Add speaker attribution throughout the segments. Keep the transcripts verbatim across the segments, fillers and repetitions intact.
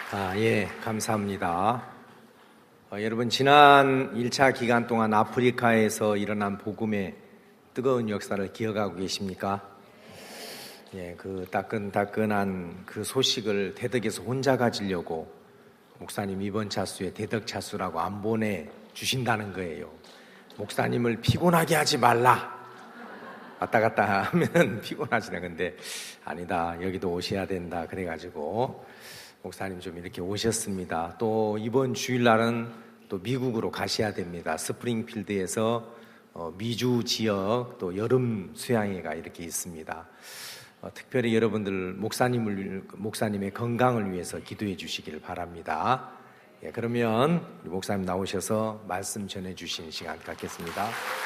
Speaker 1: 아, 예, 감사합니다. 어, 여러분, 지난 일 차 기간 동안 아프리카에서 일어난 복음의 뜨거운 역사를 기억하고 계십니까? 예, 그 따끈따끈한 그 소식을 대덕에서 혼자 가지려고 목사님 이번 차수에 대덕 차수라고 안 보내주신다는 거예요. 목사님을 피곤하게 하지 말라. 왔다 갔다 하면 피곤하시네. 근데 아니다, 여기도 오셔야 된다. 그래가지고 목사님 좀 이렇게 오셨습니다. 또 이번 주일날은 또 미국으로 가셔야 됩니다. 스프링필드에서 어, 미주 지역 또 여름 수양회가 이렇게 있습니다. 어, 특별히 여러분들 목사님을 목사님의 건강을 위해서 기도해 주시기를 바랍니다. 예, 그러면 우리 목사님 나오셔서 말씀 전해 주시는 시간 갖겠습니다.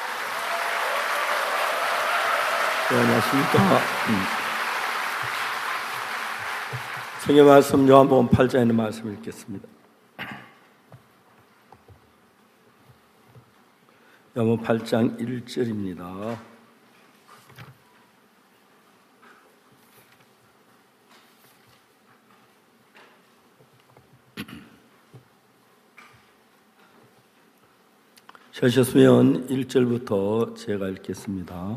Speaker 2: 네, 안녕하십니까. 성경 말씀 요한복음 팔 장에 있는 말씀을 읽겠습니다. 요한복음 팔 장 일 절입니다. 찾으셨으면 일 절부터 제가 읽겠습니다.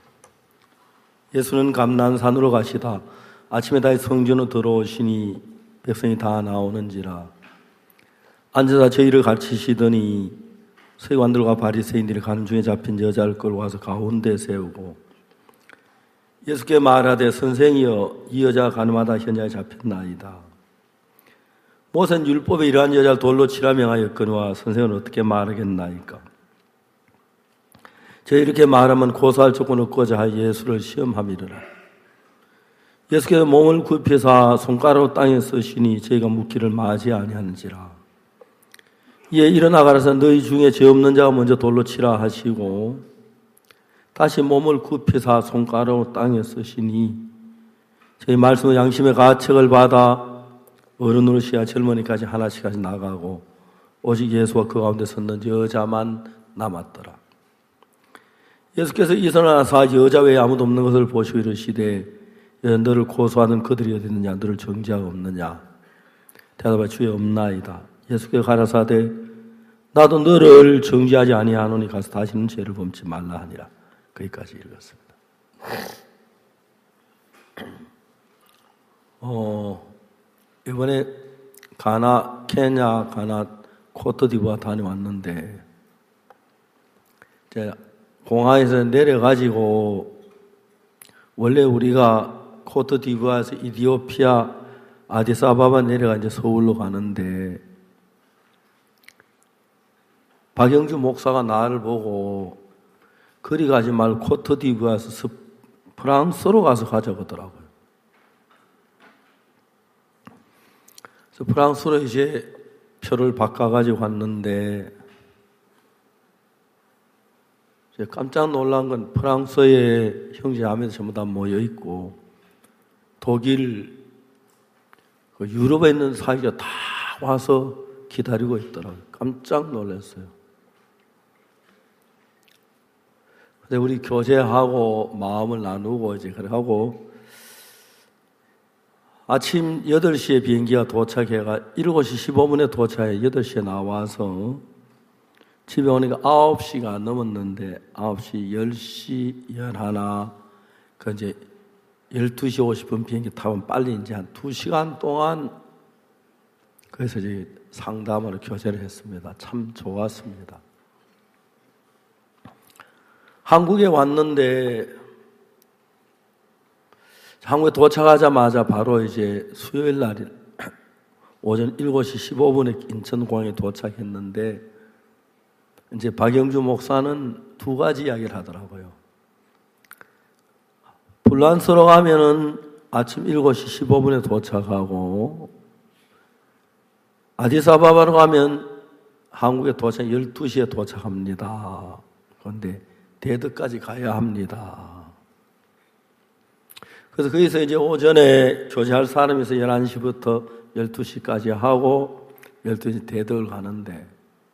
Speaker 2: 예수는 감난산으로 가시다 아침에 다시 성전으로 들어오시니 백성이 다 나오는지라 앉아서 저희를 가르치시더니 서기관들과 바리새인들이 가는 중에 잡힌 여자를 끌고 와서 가운데 세우고 예수께 말하되 선생이여 이 여자가 가늠하다 현장에 잡혔나이다. 모세는 율법에 이러한 여자를 돌로 치라 명하였거니와 선생은 어떻게 말하겠나이까. 저희 이렇게 말하면 고소할 조건 없고자 하여 예수를 시험함이르라. 예수께서 몸을 굽히사 손가락으로 땅에 쓰시니 저희가 묻기를 마지 아니하는지라. 이에 일어나 가라사 너희 중에 죄 없는 자가 먼저 돌로 치라 하시고 다시 몸을 굽히사 손가락으로 땅에 쓰시니 저희 말씀은 양심의 가책을 받아 어른으로 시야 젊은이까지 하나씩 하나씩 나가고 오직 예수와 그 가운데 섰는 여자만 남았더라. 예수께서 일어나사 여자 외에 아무도 없는 것을 보시고 이르시되 너를 고소하는 그들이 어디 있느냐? 너를 정죄하고 없느냐? 대답하여 주여 없나이다. 예수께서 가라사대 나도 너를 정죄하지 아니하노니 가서 다시는 죄를 범치 말라 하니라. 거기까지 읽었습니다. 어, 이번에 가나, 케냐, 가나, 코트디부아 다녀왔는데 이제 공항에서 내려가지고 원래 우리가 코트디부아에서 이디오피아 아디스아바바 내려가 이제 서울로 가는데 박영주 목사가 나를 보고 그리 가지 말고 코트디부아에서 프랑스로 가서 가자고 하더라고요. 그래서 프랑스로 이제 표를 바꿔가지고 갔는데 깜짝 놀란 건 프랑스의 형제자매들 전부 다 모여 있고 독일, 유럽에 있는 사회가 다 와서 기다리고 있더라고요. 깜짝 놀랐어요. 근데 우리 교제하고 마음을 나누고 이제 그래 하고 아침 여덟 시에 비행기가 도착해가 일곱 시 십오 분에 도착해 여덟 시에 나와서 집에 오니까 아홉 시가 넘었는데 아홉 시, 열 시, 열하나 그 이제 열두 시 오십 분 비행기 타면 빨리 이제 한 두 시간 동안 그래서 이제 상담으로 교제를 했습니다. 참 좋았습니다. 한국에 왔는데 한국에 도착하자마자 바로 이제 수요일 날 오전 일곱 시 십오 분에 인천공항에 도착했는데 이제 박영주 목사는 두 가지 이야기를 하더라고요. 불란서로 가면은 아침 일곱 시 십오 분에 도착하고 아디스아바바로 가면 한국에 도착 열두 시에 도착합니다. 그런데 대덕까지 가야 합니다. 그래서 거기서 이제 오전에 교제할 사람에서 열한 시부터 열두 시까지 하고 열두 시 대덕을 가는데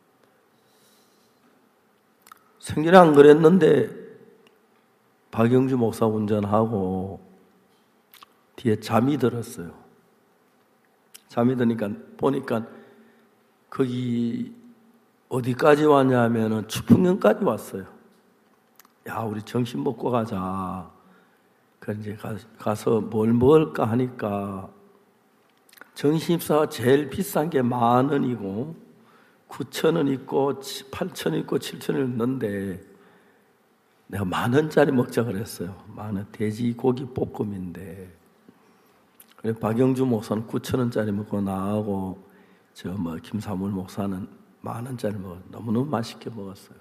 Speaker 2: 생전에 안 그랬는데 박영주 목사 운전하고 뒤에 잠이 들었어요. 잠이 드니까 보니까 거기 어디까지 왔냐면은 추풍령까지 왔어요. 야, 우리 점심 먹고 가자. 그래 이제 가, 가서 뭘 먹을까 하니까 정신입사가 제일 비싼 게 만 원이고 구천 원 있고 팔천 원 있고 칠천 원 있는데 내가 만 원짜리 먹자 그랬어요. 만 원 돼지고기 볶음인데 그래 박영주 목사는 구천 원짜리 먹고 나하고 저 뭐 김사물 목사는 만 원짜리 먹어 너무너무 맛있게 먹었어요.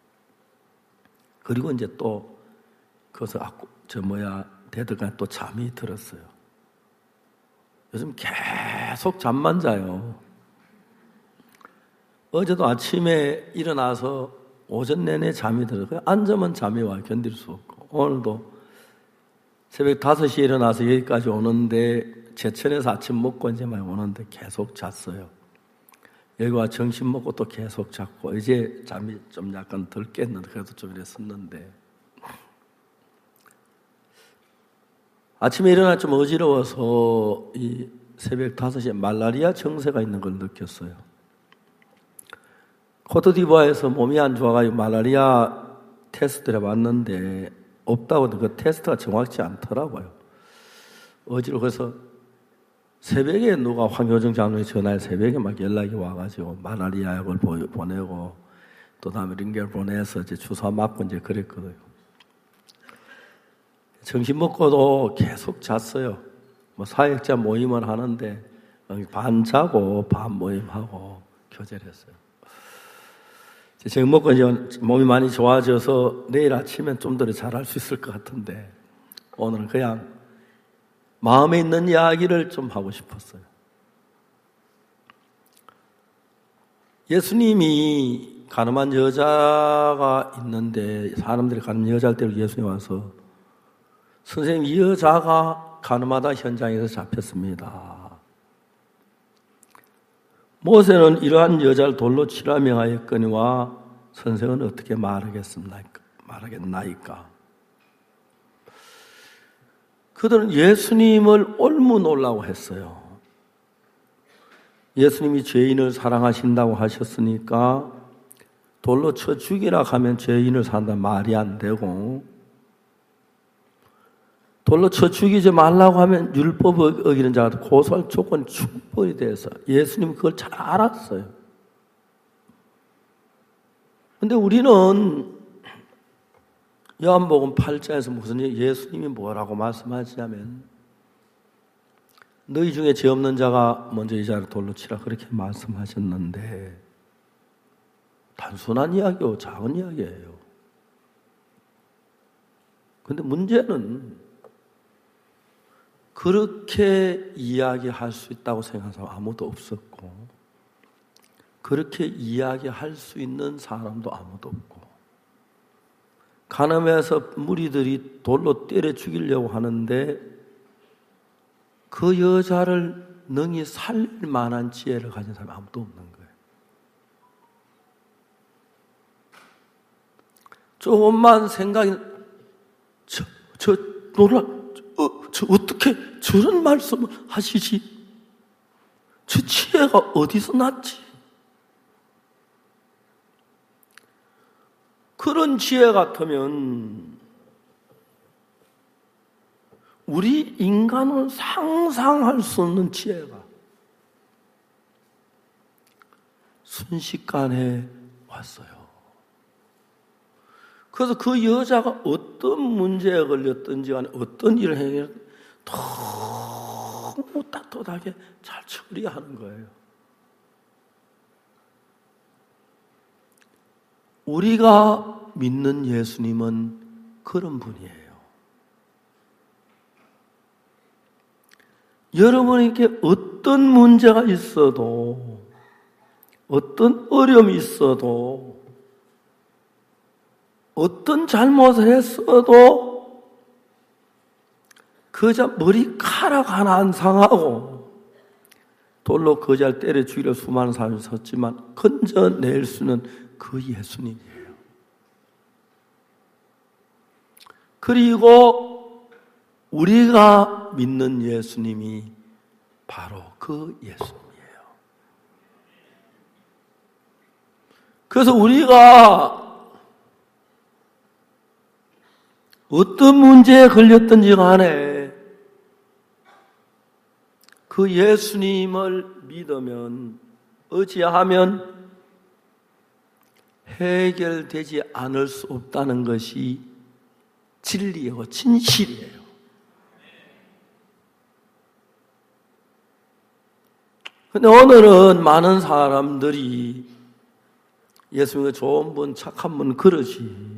Speaker 2: 그리고 이제 또 거기서 저 뭐야 대들간 또 잠이 들었어요. 요즘 계속 잠만 자요. 어제도 아침에 일어나서 오전 내내 잠이 들어요. 앉으면 잠이 와요. 견딜 수 없고. 오늘도 새벽 다섯 시에 일어나서 여기까지 오는데 제천에서 아침 먹고 이제 막 오는데 계속 잤어요. 여기 와 점심 먹고 또 계속 잤고 이제 잠이 좀 약간 덜 깼는데 그래도 좀 이랬었는데 아침에 일어나 좀 어지러워서 이 새벽 다섯 시에 말라리아 증세가 있는 걸 느꼈어요. 코트디부아에서 몸이 안 좋아가지고 말라리아 테스트를 해봤는데 없다고 그 테스트가 정확치 않더라고요. 어지러워서 새벽에 누가 황효정 장로에 전화해 새벽에 막 연락이 와가지고 말라리아 약을 보내고 또 다음에 링겔 보내서 이제 주사 맞고 이제 그랬거든요. 점심 먹고도 계속 잤어요. 뭐 사역자 모임을 하는데 반 자고 반 모임하고 교제를 했어요. 저녁 먹고 이제 몸이 많이 좋아져서 내일 아침엔 좀 더 잘할 수 있을 것 같은데 오늘은 그냥 마음에 있는 이야기를 좀 하고 싶었어요. 예수님이 가늠한 여자가 있는데 사람들이 가늠 여자를 데리고 예수님 와서 선생님 이 여자가 가늠하다 현장에서 잡혔습니다. 모세는 이러한 여자를 돌로 치라 명하였거니와 선생은 어떻게 말하겠습니까? 말하겠나이까? 그들은 예수님을 옳무 놀라고 했어요. 예수님이 죄인을 사랑하신다고 하셨으니까 돌로 쳐 죽이라 하면 죄인을 산다 말이 안 되고 돌로 쳐 죽이지 말라고 하면 율법 어기는 자가 고소할 조건이 충분히 돼서 예수님은 그걸 잘 알았어요. 그런데 우리는 요한복음 팔 장에서 무슨 예수님이 뭐라고 말씀하시냐면 너희 중에 죄 없는 자가 먼저 이 자를 돌로 치라 그렇게 말씀하셨는데 단순한 이야기요, 작은 이야기예요. 그런데 문제는 그렇게 이야기할 수 있다고 생각하는 사람 아무도 없었고 그렇게 이야기할 수 있는 사람도 아무도 없고 가늠해서 무리들이 돌로 때려 죽이려고 하는데 그 여자를 능히 살릴 만한 지혜를 가진 사람이 아무도 없는 거예요. 조금만 생각이 저, 저 놀라 어, 저 어떻게 저런 말씀을 하시지? 저 지혜가 어디서 났지? 그런 지혜 같으면 우리 인간은 상상할 수 없는 지혜가 순식간에 왔어요. 그래서 그 여자가 어떤 문제에 걸렸든지 간에 어떤 일을 행했든지 너무 따뜻하게 잘 처리하는 거예요. 우리가 믿는 예수님은 그런 분이에요. 여러분에게 어떤 문제가 있어도 어떤 어려움이 있어도 어떤 잘못을 했어도 그저 머리카락 하나 안 상하고 돌로 그자를 때려 죽이려 수많은 사람이 섰지만 건져낼 수는 그 예수님이에요. 그리고 우리가 믿는 예수님이 바로 그 예수님이에요. 그래서 우리가 어떤 문제에 걸렸든지 간에 그 예수님을 믿으면, 의지하면 해결되지 않을 수 없다는 것이 진리이고 진실이에요. 근데 오늘은 많은 사람들이 예수님의 좋은 분, 착한 분 그러지,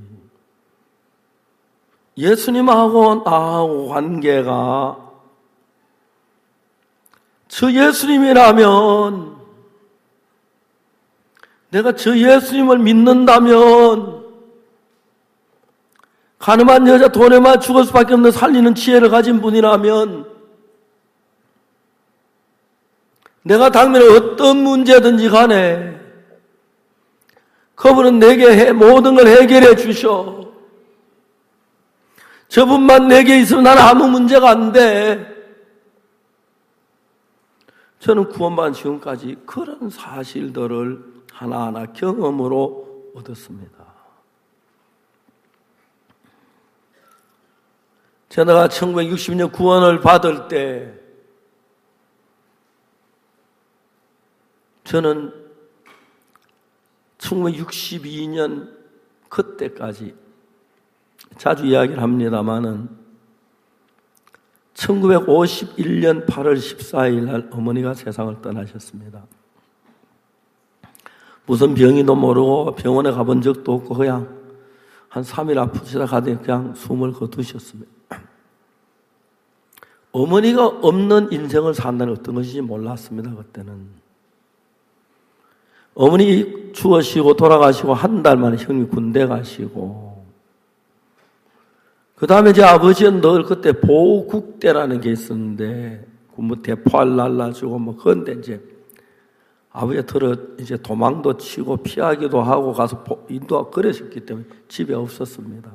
Speaker 2: 예수님하고 나하고 관계가 저 예수님이라면, 내가 저 예수님을 믿는다면 가늠한 여자 돈에만 죽을 수밖에 없는 살리는 지혜를 가진 분이라면 내가 당면에 어떤 문제든지 간에 그분은 내게 모든 걸 해결해 주셔. 저분만 내게 있으면 나는 아무 문제가 안 돼. 저는 구원받은 지금까지 그런 사실들을 하나하나 경험으로 얻었습니다. 제가 천구백육십 년 구원을 받을 때 저는 천구백육십이 년 그때까지 자주 이야기를 합니다마는 천구백오십일 년 팔월 십사일 날 어머니가 세상을 떠나셨습니다. 무슨 병이도 모르고 병원에 가본 적도 없고 그냥 한 삼 일 아프시다 가더니 그냥 숨을 거두셨습니다. 어머니가 없는 인생을 산다는 어떤 것인지 몰랐습니다. 그때는 어머니 죽으시고 돌아가시고 한 달 만에 형님 군대 가시고, 그 다음에 제 아버지는 늘 그때 보국대라는 게 있었는데 군부 대포알 날라주고 뭐 그런데 이제 아버지가 들어 이제 도망도 치고 피하기도 하고 가서 인도하고 그러셨기 때문에 집에 없었습니다.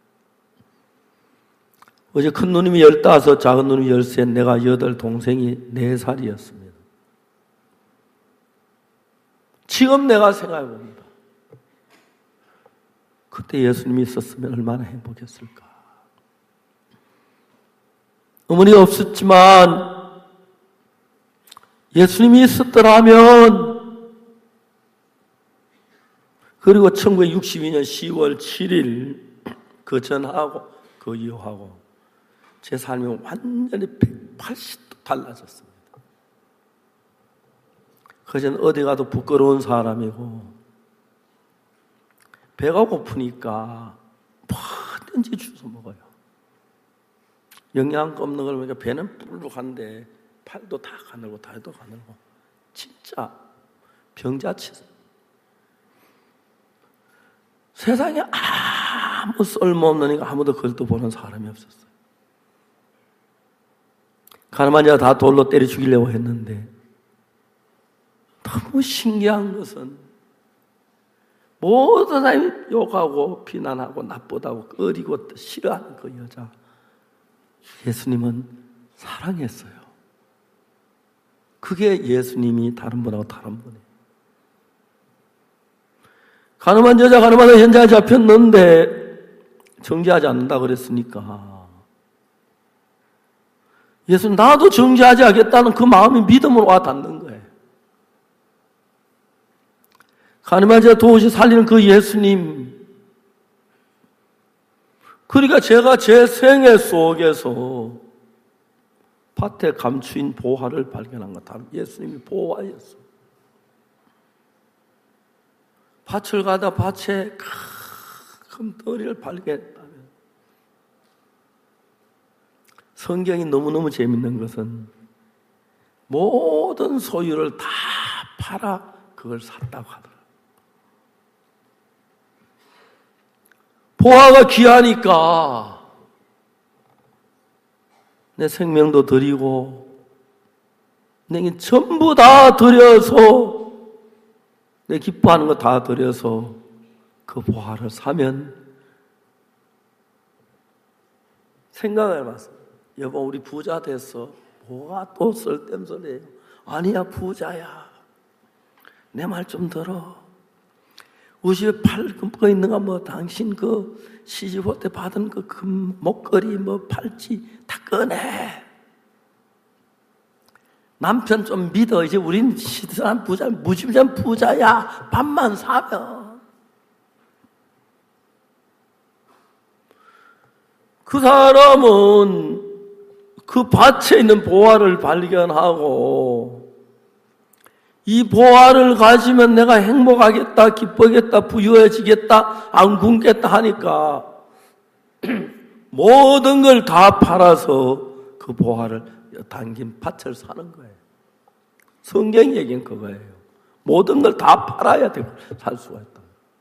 Speaker 2: 어제 큰 누님이 열다섯, 작은 누님이 열셋, 내가 여덟, 동생이 네 살이었습니다. 지금 내가 생각해 봅니다. 그때 예수님이 있었으면 얼마나 행복했을까. 어머니가 없었지만 예수님이 있었더라면, 그리고 천구백육십이 년 시월 칠일 그 전하고 그 이후하고 제 삶이 완전히 백팔십 도 달라졌습니다. 그전 어디 가도 부끄러운 사람이고 배가 고프니까 뭐든지 주워 먹어요. 영양가 없는 걸 보니까 배는 불룩한데 팔도 다 가늘고 다리도 가늘고 진짜 병자치. 세상에 아무 쓸모없는, 아무도 그것도 보는 사람이 없었어요. 가늠한 자 다 돌로 때려 죽이려고 했는데, 너무 신기한 것은 모든 사람이 욕하고 비난하고 나쁘다고 꺼리고 싫어하는 그 여자, 예수님은 사랑했어요. 그게 예수님이 다른 분하고 다른 분이에요. 가늠한 여자, 가늠한 자 현장에 잡혔는데 정죄하지 않는다 그랬으니까 예수는 나도 정죄하지 않겠다는 그 마음이 믿음으로 와 닿는 거예요. 가늠한 자 도우시 살리는 그 예수님, 그러니까 제가 제 생애 속에서 밭에 감추인 보화를 발견한 것, 다른 예수님이 보화였어요. 밭을 가다 밭에 큰 덩어리를 발견했다면, 성경이 너무너무 재밌는 것은 모든 소유를 다 팔아 그걸 샀다고 하더라고요. 보화가 귀하니까 내 생명도 드리고 내게 전부 다 드려서, 내 기뻐하는 거 다 드려서 그 보화를 사면, 생각을 해봤어요. 여보, 우리 부자 됐어. 뭐가 또 쓸데없는 소리예요. 아니야, 부자야. 내 말 좀 들어. 우리 집에 팔 금거 있는가? 뭐 당신 그 시집올 때 받은 그 금 목걸이 뭐 팔찌 다 꺼내. 남편 좀 믿어. 이제 우린 시들한 부자, 무집전 부자야. 밥만 사면. 그 사람은 그 밭에 있는 보화를 발견하고 이 보화를 가지면 내가 행복하겠다, 기쁘겠다, 부유해지겠다, 안 굶겠다 하니까 모든 걸 다 팔아서 그 보화를 담긴 밭을 사는 거예요. 성경이 얘기는 그거예요. 모든 걸 다 팔아야 되고 살 수가 있다.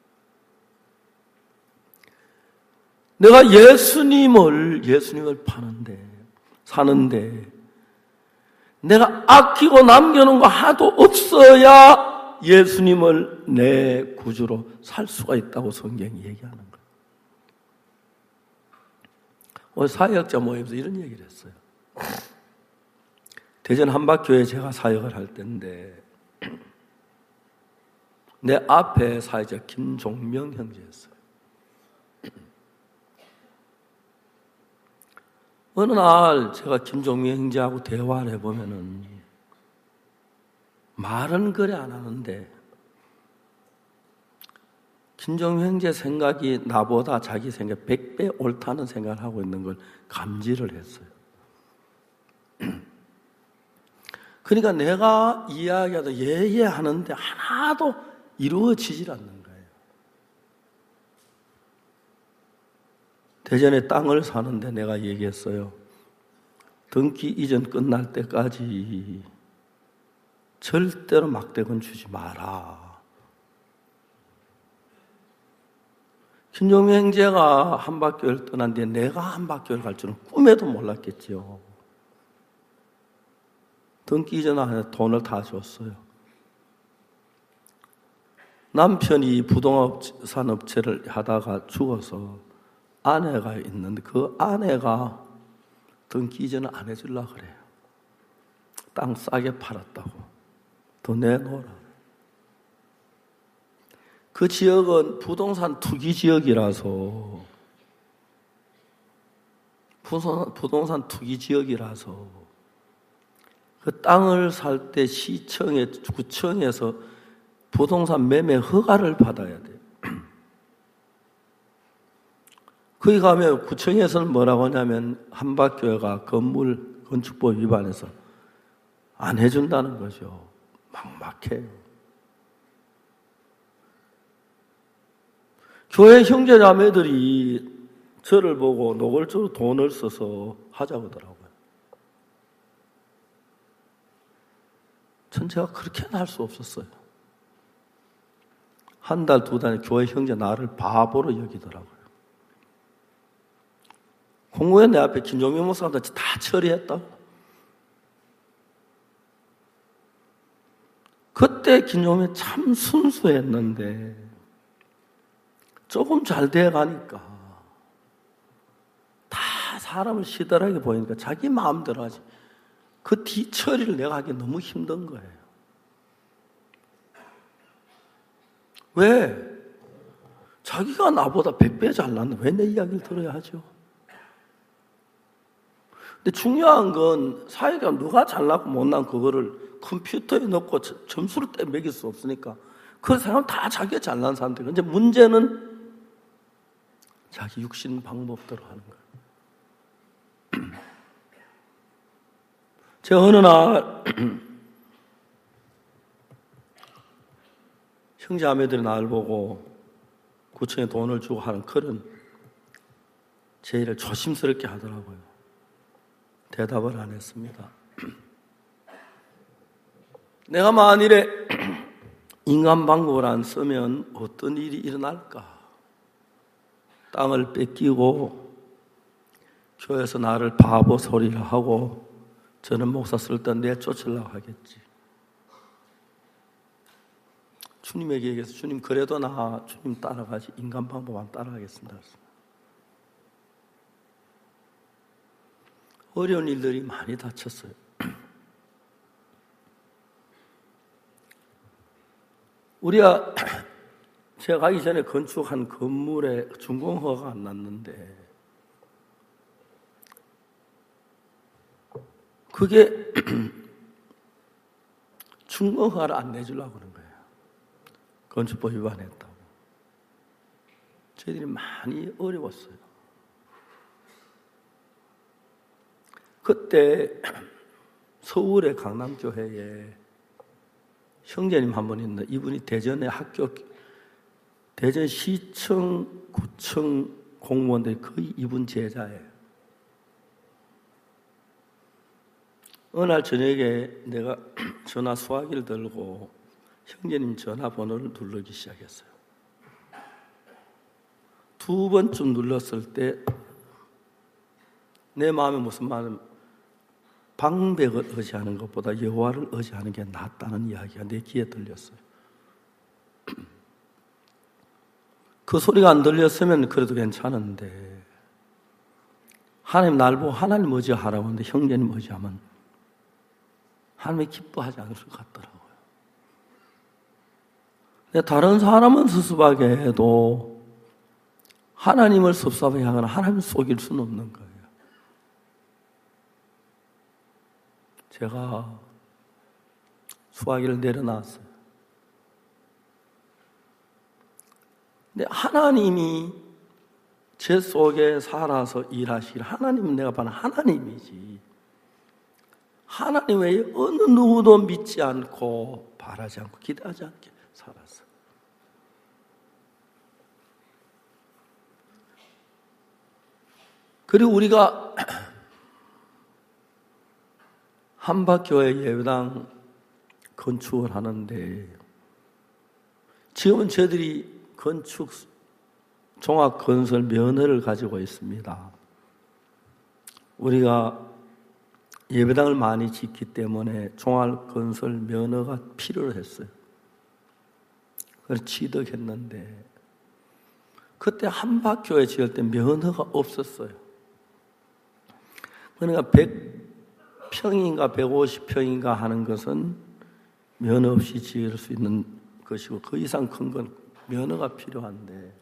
Speaker 2: 내가 예수님을 예수님을 파는데 사는데 내가 아끼고 남겨놓은 거 하나도 없어야 예수님을 내 구주로 살 수가 있다고 성경이 얘기하는 거예요. 오늘 사역자 모임에서 이런 얘기를 했어요. 대전 한박교회에 제가 사역을 할 때인데 내 앞에 사역자 김종명 형제였어요. 어느 날 제가 김종명 형제하고 대화를 해보면은 말은 그래 안 하는데 김종명 형제 생각이 나보다 자기 생각 백 배 옳다는 생각을 하고 있는 걸 감지를 했어요. 그러니까 내가 이야기하다 예예 하는데 하나도 이루어지질 않는 거예요. 대전에 땅을 사는데 내가 얘기했어요. 등기 이전 끝날 때까지 절대로 막대건 주지 마라. 김종명 형제가 한박교회를 떠난 뒤에 내가 한박교회를 갈 줄은 꿈에도 몰랐겠지요. 등기 이전 안에 돈을 다 줬어요. 남편이 부동산 업체를 하다가 죽어서 아내가 있는데 그 아내가 등기 이전을 안 해주려고 그래요. 땅 싸게 팔았다고. 더 내놓으라. 그 지역은 부동산 투기 지역이라서 부동산 투기 지역이라서 그 땅을 살 때 시청에 구청에서 부동산 매매 허가를 받아야 돼요. 거기 가면 구청에서는 뭐라고 하냐면 한박교회가 건물 건축법 위반해서 안 해준다는 거죠. 막막해요. 교회 형제자매들이 저를 보고 노골적으로 돈을 써서 하자고 하더라고요. 전 제가 그렇게는 할 수 없었어요. 한 달, 두 달 교회 형제 나를 바보로 여기더라고요. 공무원 내 앞에 김종명 목사가 다 처리했다고. 그때 김종명이 참 순수했는데 조금 잘 돼가니까 다 사람을 시들하게 보이니까 자기 마음대로 하지. 그 뒤처리를 내가 하기 너무 힘든 거예요. 왜? 자기가 나보다 백 배 잘났는데 왜 내 이야기를 들어야 하죠? 근데 중요한 건 사회가 누가 잘났고 못난 그거를 컴퓨터에 넣고 점수를 떼 매길 수 없으니까 그 사람은 다 자기가 잘난 사람들. 근데 문제는 자기 육신 방법대로 하는 거예요. 제가 어느 날 형제자매들이 나를 보고 구청에 돈을 주고 하는 그런 제의를 조심스럽게 하더라고요. 대답을 안 했습니다. 내가 만일에 인간 방법을 안 쓰면 어떤 일이 일어날까? 땅을 뺏기고 교회에서 나를 바보 소리를 하고 저는 목사 쓸 때 내쫓으려고 하겠지. 주님에게 얘기해서 주님 그래도 나 주님 따라가지 인간 방법 안 따라가겠습니다. 어려운 일들이 많이 닥쳤어요. 우리가 제가 가기 전에 건축한 건물에 준공허가가 안 났는데 그게 준공허가를 안 내주려고 그런 거예요. 건축법 위반했다고. 저희들이 많이 어려웠어요. 그때 서울의 강남교회에 형제님 한 분 있는데 이분이 대전의 학교, 대전시청, 구청 공무원들이 거의 이분 제자예요. 어느 날 저녁에 내가 전화 수화기를 들고 형제님 전화번호를 누르기 시작했어요. 두 번쯤 눌렀을 때 내 마음에 무슨 말은 방백을 의지하는 것보다 여호와를 의지하는 게 낫다는 이야기가 내 귀에 들렸어요. 그 소리가 안 들렸으면 그래도 괜찮은데 하나님 날 보고 하나님 의지하라고 하는데 형제님 의지하면 하나님이 기뻐하지 않을 것 같더라고요. 근데 다른 사람은 섭섭하게 해도 하나님을 섭섭하게 하거나 하나님을 속일 수는 없는 거예요. 제가 수화기를 내려놨어요. 근데 하나님이 제 속에 살아서 일하실 하나님은 내가 봐는 하나님이지. 하나님 외에 어느 누구도 믿지 않고 바라지 않고 기대하지 않게 살았어요. 그리고 우리가 한박교회 예배당 건축을 하는데 지금은 저희들이 건축 종합건설 면허를 가지고 있습니다. 우리가 예배당을 많이 짓기 때문에 종합건설 면허가 필요했어요. 그래서 취득했는데 그때 한박교회 지을 때 면허가 없었어요. 그러니까 백 평인가 백오십 평인가 하는 것은 면허 없이 지을 수 있는 것이고 그 이상 큰 건 면허가 필요한데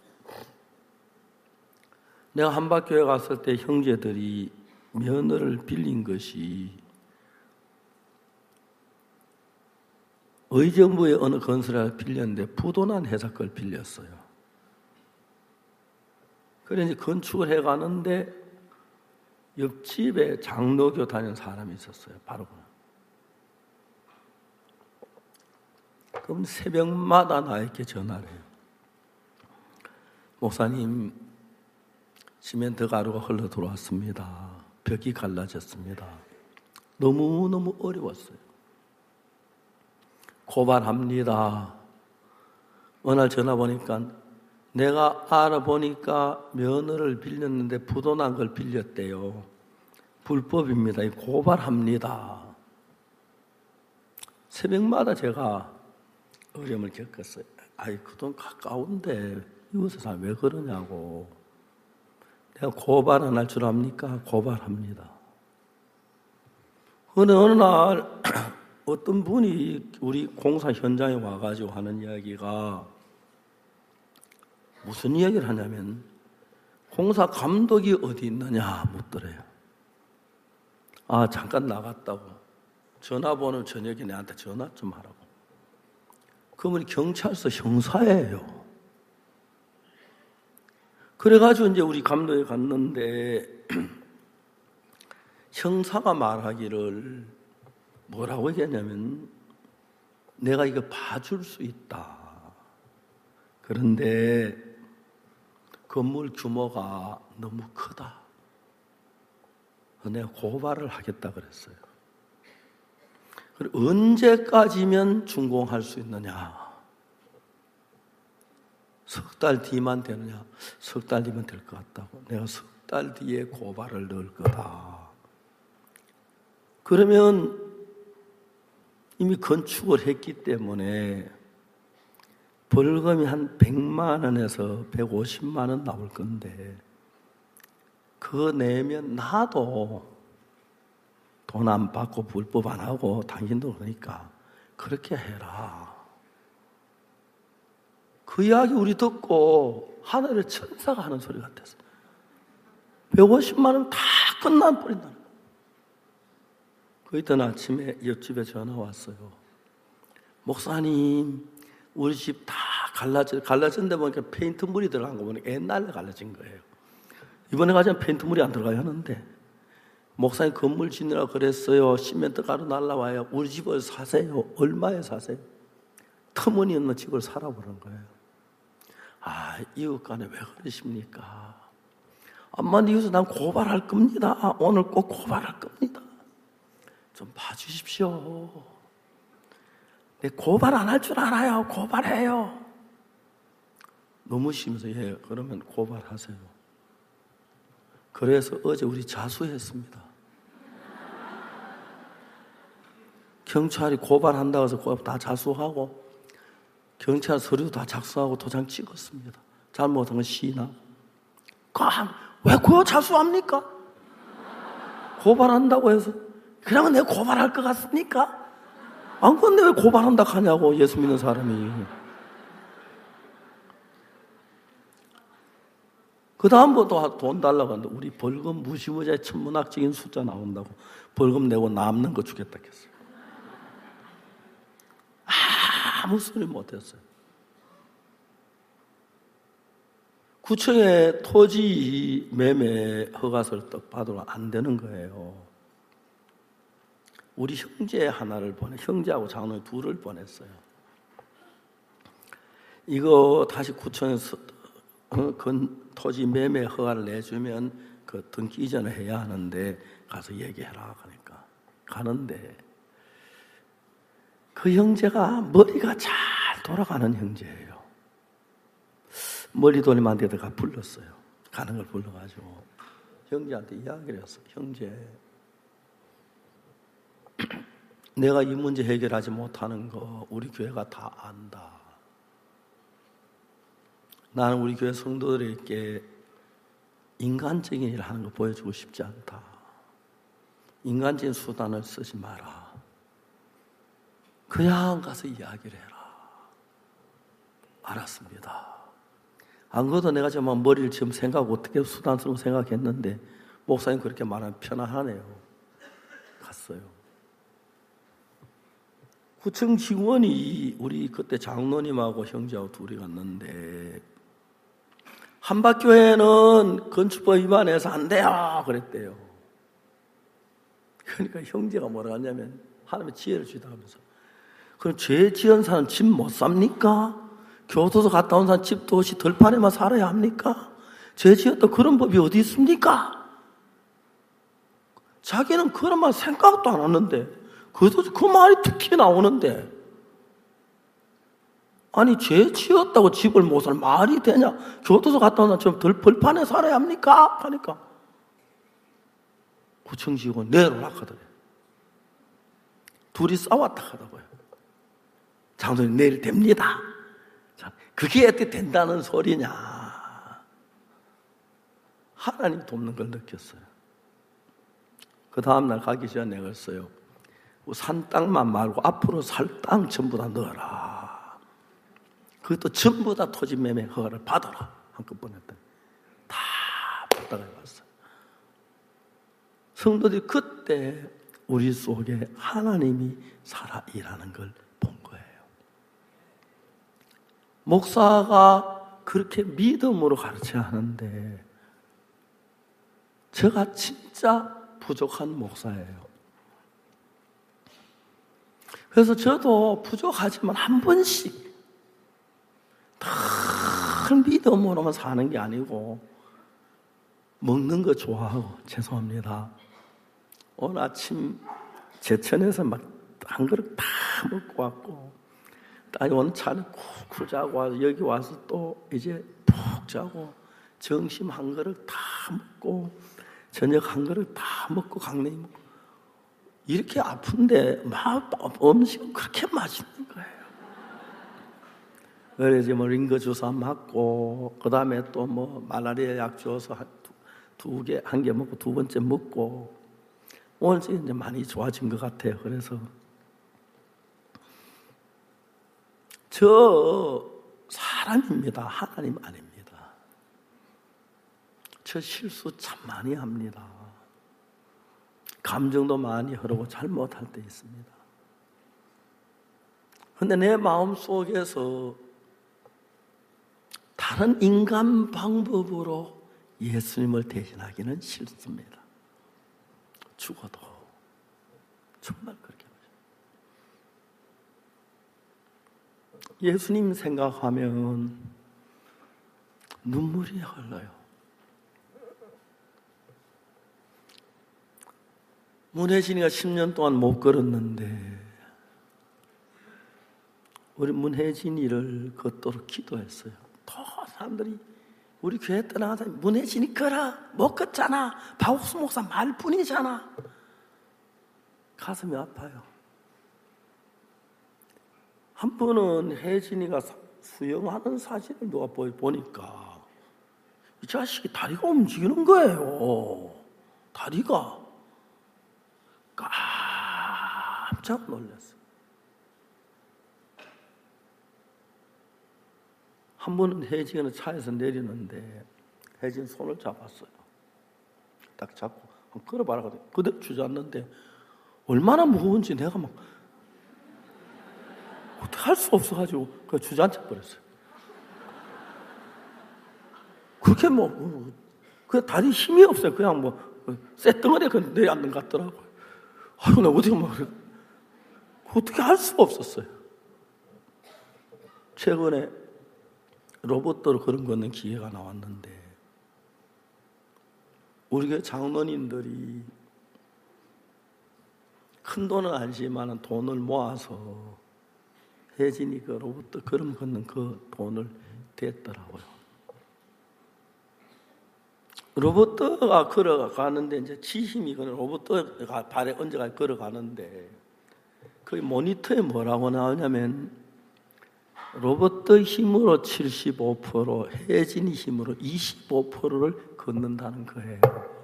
Speaker 2: 내가 한박교회 갔을 때 형제들이 면허를 빌린 것이 의정부의 어느 건설회가 빌렸는데 부도난 회사 걸 빌렸어요. 그래서 이제 건축을 해가는데 옆집에 장로교 다니는 사람이 있었어요. 바로 그럼 새벽마다 나에게 전화를 해요. 목사님, 시멘트 가루가 흘러 들어왔습니다. 벽이 갈라졌습니다. 너무너무 어려웠어요. 고발합니다. 어느 날 전화 보니까 내가 알아보니까 면허를 빌렸는데 부도난 걸 빌렸대요. 불법입니다. 고발합니다. 새벽마다 제가 어려움을 겪었어요. 아이, 그 돈 가까운데 이곳에서 왜 그러냐고. 내가 고발 안 할 줄 압니까? 고발합니다. 어느, 어느 날 어떤 분이 우리 공사 현장에 와가지고 하는 이야기가 무슨 이야기를 하냐면 공사 감독이 어디 있느냐 묻더래요. 아, 잠깐 나갔다고. 전화번호 저녁에 내한테 전화 좀 하라고. 그분이 경찰서 형사예요. 그래가지고 이제 우리 감독에 갔는데 형사가 말하기를 뭐라고 얘기하냐면 내가 이거 봐줄 수 있다. 그런데 건물 규모가 너무 크다. 내가 고발을 하겠다 그랬어요. 그리고 언제까지면 준공할 수 있느냐? 석 달 뒤만 되느냐? 석 달 뒤면 될 것 같다고. 내가 석 달 뒤에 고발을 넣을 거다. 그러면 이미 건축을 했기 때문에 벌금이 한 백만 원에서 백오십만 원 나올 건데 그거 내면 나도 돈 안 받고 불법 안 하고 당신도 그러니까 그렇게 해라. 그 이야기 우리 듣고 하늘의 천사가 하는 소리 같았어요. 백오십만 원 다 끝난 버린다는 거예요. 그 이튿 아침에 옆집에 전화 왔어요. 목사님, 우리 집 다 갈라져, 갈라진데 보니까 페인트 물이 들어간 거 보니까 옛날에 갈라진 거예요. 이번에 가자면 페인트 물이 안 들어가야 하는데, 목사님 건물 짓느라 그랬어요. 시멘트 가루 날라와요. 우리 집을 사세요. 얼마에 사세요? 터무니없는 집을 사라고 그런 거예요. 아, 이웃 간에 왜 그러십니까? 엄마, 이웃은 난 고발할 겁니다. 오늘 꼭 고발할 겁니다. 좀 봐주십시오. 내 고발 안 할 줄 알아요. 고발해요. 너무 심해서, 예, 그러면 고발하세요. 그래서 어제 우리 자수했습니다. 경찰이 고발한다고 해서 고발 다 자수하고, 경찰 서류도 다 작성하고 도장 찍었습니다. 잘못한 건 시인하고. 왜 그거 자수합니까? 고발한다고 해서. 그러면 내가 고발할 것 같습니까? 안 그런데 왜 고발한다 하냐고, 예수 믿는 사람이. 그 다음부터 돈 달라고 하는데, 우리 벌금 무시무시하게 천문학적인 숫자 나온다고 벌금 내고 남는 거 주겠다 했어요. 아무 소리 못했어요. 구청에 토지 매매 허가서를 딱 받으면 안 되는 거예요. 우리 형제 하나를 보내, 형제하고 장로님 둘을 보냈어요. 이거 다시 구청에서 그 토지 매매 허가를 내주면 그 등기 이전을 해야 하는데 가서 얘기해라 그러니까 가는데, 그 형제가 머리가 잘 돌아가는 형제예요. 머리 돌리면 안 되다가 불렀어요. 가는 걸 불러가지고 형제한테 이야기를 했어요. 형제, 내가 이 문제 해결하지 못하는 거 우리 교회가 다 안다. 나는 우리 교회 성도들에게 인간적인 일을 하는 거 보여주고 싶지 않다. 인간적인 수단을 쓰지 마라. 그냥 가서 이야기를 해라. 알았습니다. 안 그래도 내가 지금 머리를 지금 생각 어떻게 수단 쓰고 생각했는데 목사님 그렇게 말하면 편안하네요. 갔어요. 구청 직원이 우리 그때 장로님하고 형제하고 둘이 갔는데, 한밭교회는 건축법 위반해서 안 돼요 그랬대요. 그러니까 형제가 뭐라 하냐면, 하나님의 지혜를 주다 하면서, 그럼 죄 지은 사람 집 못 삽니까? 교도소 갔다 온 사람 집도 없이 들판에만 살아야 합니까? 죄 지었다 그런 법이 어디 있습니까? 자기는 그런 말 생각도 안 하는데 그래도 그 말이 특히 나오는데, 아니 죄 지었다고 집을 못 살 말이 되냐? 교도소 갔다 온 사람 들 벌판에 살아야 합니까? 하니까 구청 직원 내로라 하더래요. 둘이 싸웠다 하더라고요. 장로님 내일 됩니다. 그게 어떻게 된다는 소리냐. 하나님 돕는 걸 느꼈어요. 그 다음날 가기 전에 내가 했어요. 산 땅만 말고 앞으로 살 땅 전부 다 넣어라. 그것도 전부 다 토지 매매 허가를 받아라. 한꺼번에 했더니 다 받아가 왔어요. 성도들이 그때 우리 속에 하나님이 살아 일하는 걸 본 거예요. 목사가 그렇게 믿음으로 가르쳐야 하는데 제가 진짜 부족한 목사예요. 그래서 저도 부족하지만 한 번씩 늘 믿음으로만 사는 게 아니고 먹는 거 좋아하고, 죄송합니다. 오늘 아침 제천에서 막 한 그릇 다 먹고 왔고, 딸이 오늘 차는 쿡쿡 자고 와서 여기 와서 또 이제 푹 자고, 점심 한 그릇 다 먹고 저녁 한 그릇 다 먹고 강냉이 먹고, 이렇게 아픈데 막 음식은 그렇게 맛있는 거예요. 그래서 뭐 링거 주사 맞고, 그 다음에 또 뭐 말라리아 약 줘서 두 개, 한 개 먹고 두 번째 먹고, 오늘 이제 많이 좋아진 것 같아요. 그래서 저 사람입니다. 하나님 아닙니다. 저 실수 참 많이 합니다. 감정도 많이 흐르고 잘못할 때 있습니다. 근데 내 마음 속에서 다른 인간 방법으로 예수님을 대신하기는 싫습니다. 죽어도 정말 그렇게 하죠. 예수님 생각하면 눈물이 흘러요. 문혜진이가 십 년 동안 못 걸었는데 우리 문혜진이를 걷도록 기도했어요. 또 사람들이 우리 교회 떠나가서 문혜진이 걸어 못 걷잖아. 박옥수 목사 말뿐이잖아. 가슴이 아파요. 한 번은 혜진이가 수영하는 사진을 누가 보니까 이 자식이 다리가 움직이는 거예요. 다리가. 깜짝 놀랐어요. 한 번은 혜진이는 차에서 내리는데 혜진 손을 잡았어요. 딱 잡고 한번 걸어봐라. 그대로 주저앉는데 얼마나 무거운지 내가 막 어떻게 할 수 없어가지고 그 주저앉아 버렸어요. 그렇게 뭐 그 다리 힘이 없어요. 그냥 뭐 쇳덩어리에 그 내려앉는 것 같더라고요. 아이고 나 어떻게 막 어떻게 할 수가 없었어요. 최근에 로봇으로 걸음 걷는 기회가 나왔는데 우리 교회 장로님들이 큰 돈은 아니지만 돈을 모아서 혜진이 그 로봇 걸음 걷는 그 돈을 댔더라고요. 로봇가 걸어가는데 이제 지 힘이 그 로봇가 발에 얹어가 걸어가는데 그 모니터에 뭐라고 나오냐면 로봇 힘으로 칠십오 퍼센트, 혜진이 힘으로 이십오 퍼센트를 걷는다는 거예요.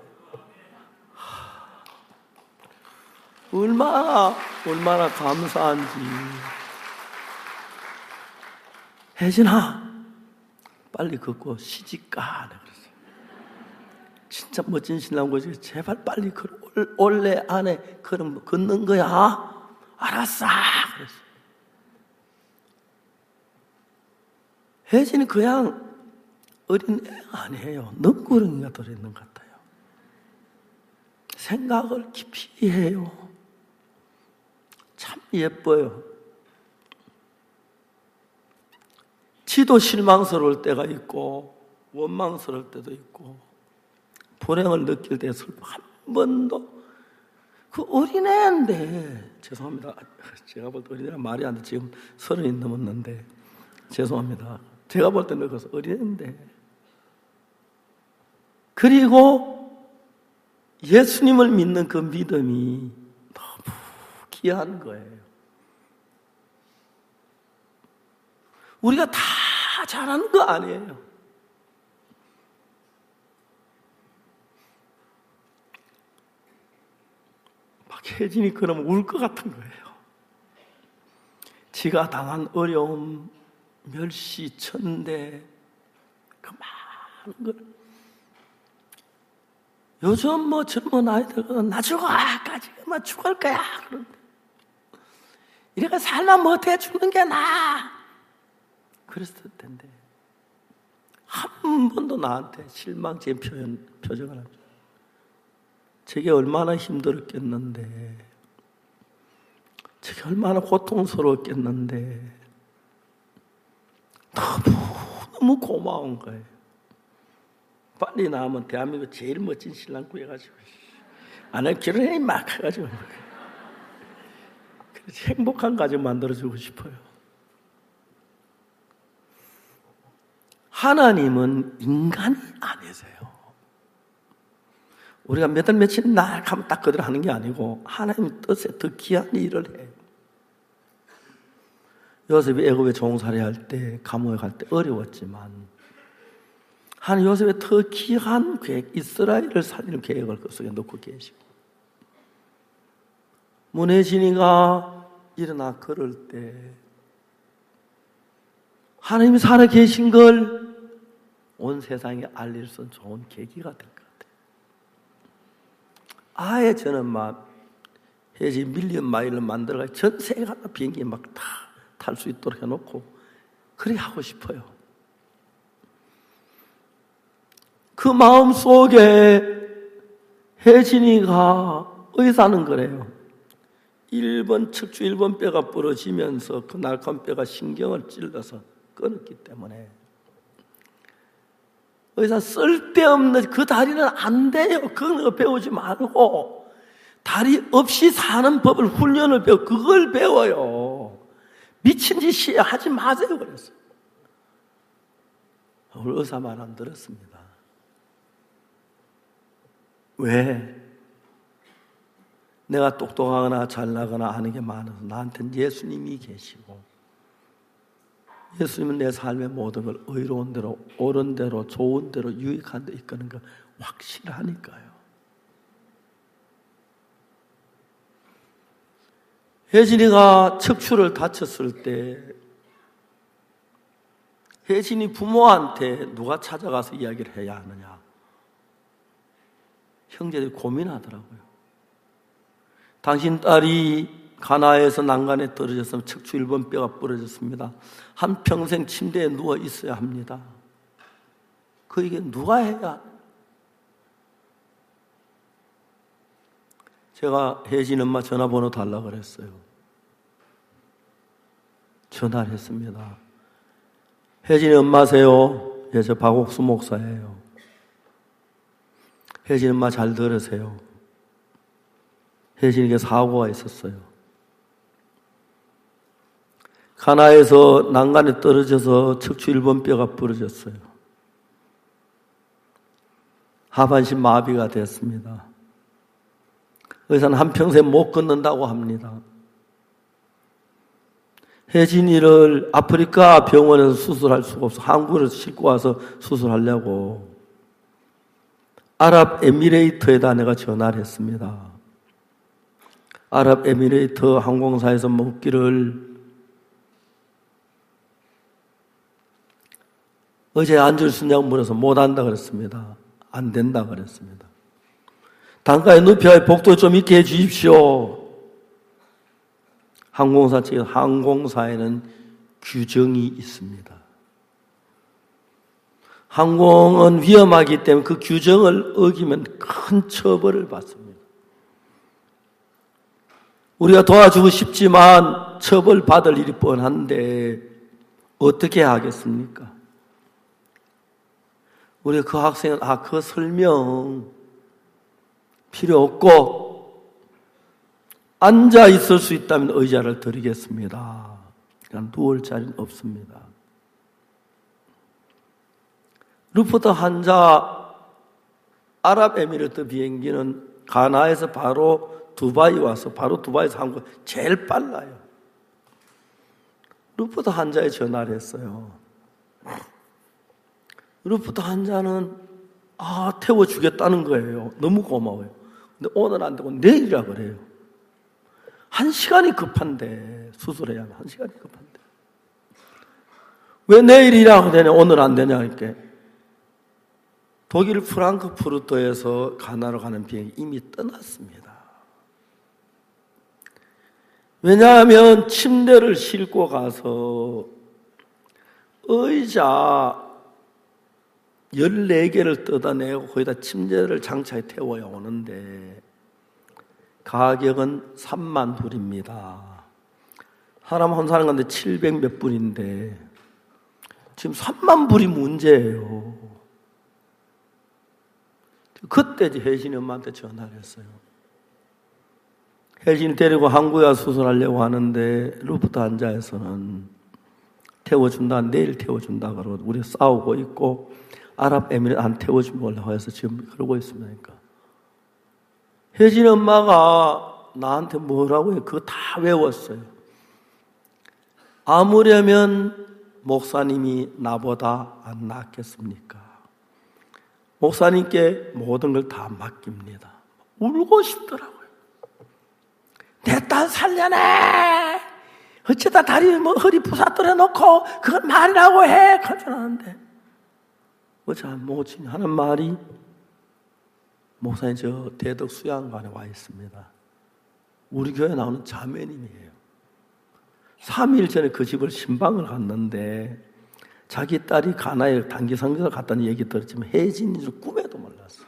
Speaker 2: 하, 얼마나 얼마나 감사한지. 혜진아, 빨리 걷고 시집가. 그랬어요. 진짜 멋진 신랑고지. 제발 빨리 걸어. 올해 안에 걸음 걷는 거야. 알았어. 그랬어요. 혜진이 그냥 어린애가 아니에요. 넝구렁이가 들어있는 것 같아요. 생각을 깊이 해요. 참 예뻐요. 지도 실망스러울 때가 있고 원망스러울 때도 있고 불행을 느낄 때 슬퍼 한 번도 그 어린애인데 죄송합니다. 제가 볼 때 어린애란 말이 안 돼. 지금 서른이 넘었는데 죄송합니다. 제가 볼 때 늙어서 어린애인데 그리고 예수님을 믿는 그 믿음이 너무 귀한 거예요. 우리가 다 잘하는 거 아니에요. 막 혜진이 그러면 울 것 같은 거예요. 지가 당한 어려움, 멸시, 천대, 그 많은 걸. 요즘 뭐 젊은 아이들은 나 죽어까지 뭐 죽을 거야. 그런데 이래가 살만 못해 죽는 게 나아. 그랬을 텐데 한 번도 나한테 실망적인 표현, 표정을 하죠. 저게 얼마나 힘들었겠는데, 저게 얼마나 고통스러웠겠는데 너무 너무 고마운 거예요. 빨리 나오면 대한민국 제일 멋진 신랑 구해가지고 아내 결혼해 막 해가지고 행복한 가정 만들어주고 싶어요. 하나님은 인간이 아니세요. 우리가 몇 달 며칠 날 하면 딱 그대로 하는 게 아니고 하나님 뜻에 더 귀한 일을 해요. 요셉이 애굽에 종살이 할 때, 감옥에 갈 때 어려웠지만 하나님 요셉의 더 귀한 계획, 이스라엘을 살리는 계획을 그 속에 넣고 계시고 문혜진이가 일어나 걸을 때 하나님이 살아계신 걸 온 세상에 알릴 수 있는 좋은 계기가 될 것 같아요. 아예 저는 막 해지 밀리언 마일을 만들어가 전 세계가 비행기 막 다 탈 수 있도록 해놓고 그렇게 하고 싶어요. 그 마음 속에 혜진이가 의사는 그래요. 일 번 척추 일 번 뼈가 부러지면서 그 날카로운 뼈가 신경을 찔러서 끊었기 때문에 의사 쓸데없는 그 다리는 안 돼요. 그걸 배우지 말고 다리 없이 사는 법을 훈련을 배워 그걸 배워요. 미친 짓이야 하지 마세요 그랬어요. 오늘 의사 말 안 들었습니다. 왜? 내가 똑똑하거나 잘나거나 하는 게 많아서 나한테는 예수님이 계시고 예수님은 내 삶의 모든 걸 의로운 대로 옳은 대로 좋은 대로 유익한 데 이끄는 거 확실하니까요. 혜진이가 척추를 다쳤을 때 혜진이 부모한테 누가 찾아가서 이야기를 해야 하느냐 형제들이 고민하더라고요. 당신 딸이 가나에서 난간에 떨어졌으면 척추 일 번 뼈가 부러졌습니다. 한평생 침대에 누워 있어야 합니다. 그 얘기 누가 해야? 제가 혜진 엄마 전화번호 달라고 그랬어요. 전화를 했습니다. 혜진이 엄마세요? 예, 저 박옥수 목사예요. 혜진 엄마 잘 들으세요. 혜진에게 사고가 있었어요. 가나에서 난간에 떨어져서 척추 일 번 뼈가 부러졌어요. 하반신 마비가 됐습니다. 의사는 한평생 못 걷는다고 합니다. 혜진이를 아프리카 병원에서 수술할 수가 없어 한국으로 싣고 와서 수술하려고 아랍에미레이트에다 내가 전화를 했습니다. 아랍에미레이트 항공사에서 묻기를 어제 앉을 수 있냐고 물어서 못한다 그랬습니다. 안 된다 그랬습니다. 단가에 눕혀 복도 좀 있게 해 주십시오. 항공사 측에 항공사에는 규정이 있습니다. 항공은 위험하기 때문에 그 규정을 어기면 큰 처벌을 받습니다. 우리가 도와주고 싶지만 처벌받을 일이 뻔한데 어떻게 하겠습니까? 우리 그 학생은 아, 그 설명 필요 없고 앉아 있을 수 있다면 의자를 드리겠습니다. 그냥 누울 자리는 없습니다. 루퍼트 환자 아랍에미리트 비행기는 가나에서 바로 두바이 와서 바로 두바이에서 한국 제일 빨라요. 루퍼트 환자에 전화를 했어요. 루퍼트 환자는 아 태워주겠다는 거예요. 너무 고마워요. 근데 오늘 안 되고 내일이라 그래요. 한 시간이 급한데 수술해야 하면 한 시간이 급한데 왜 내일이라고 되냐 오늘 안 되냐 이렇게 독일 프랑크푸르트에서 가나로 가는 비행이 이미 떠났습니다. 왜냐하면 침대를 싣고 가서 의자 열네 개를 뜯어내고 거기다 침대를 장착해 태워야 오는데 가격은 삼만 불입니다. 사람 한 사람 가는데 칠백 몇 불인데 지금 삼만 불이 문제예요. 그때 혜진이 엄마한테 전화를 했어요. 혜진이 데리고 한국에 와서 수술하려고 하는데 루프트 환자에서는 태워준다, 내일 태워준다 그러고 우리 싸우고 있고 아랍에미리트 안 태워주면 올라고 해서 지금 그러고 있습니다. 혜진 엄마가 나한테 뭐라고 해요? 그거 다 외웠어요. 아무려면 목사님이 나보다 안 낫겠습니까? 목사님께 모든 걸 다 맡깁니다. 울고 싶더라고요. 내 딸 살려내! 어쩌다 다리 뭐 허리 부사뜨려 놓고 그건 말이라고 해 그러는데 어째 모친 하는 말이 목사님 저 대덕 수양관에 와 있습니다. 우리 교회 나오는 자매님이에요. 삼 일 전에 그 집을 신방을 갔는데 자기 딸이 가나에 단기 성교를 갔다는 얘기 들었지만 혜진인 줄 꿈에도 몰랐어.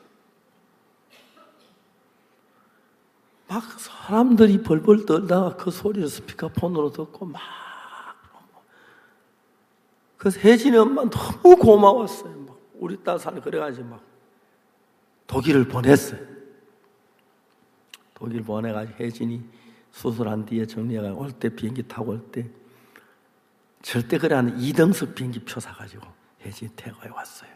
Speaker 2: 막 사람들이 벌벌 떨다가 그 소리를 스피커폰으로 듣고 막 그래서 혜진이 엄마 너무 고마웠어요. 막 우리 딸 사는 그래가지고 막 독일을 보냈어요. 독일 보내가지고 혜진이 수술한 뒤에 정리해가지고 올 때 비행기 타고 올 때 절대 그래 하는 이 등석 비행기 표 사가지고 혜진이 태국에 왔어요.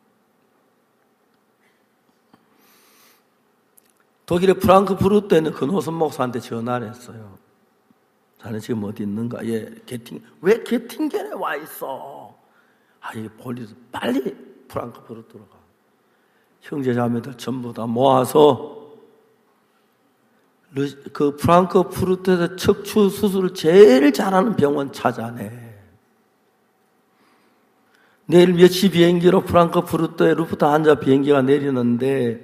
Speaker 2: 독일의 프랑크푸르트에 있는 근호선 목사한테 전화를 했어요. 자네 지금 어디 있는가? 예, 게팅, 왜 게팅겐에 와 있어? 아, 이게 볼일에서 빨리 프랑크푸르트로 가. 형제 자매들 전부 다 모아서 그 프랑크푸르트에서 척추 수술을 제일 잘하는 병원 찾아내. 내일 몇 시 비행기로 프랑크푸르트에 루프트한자 비행기가 내리는데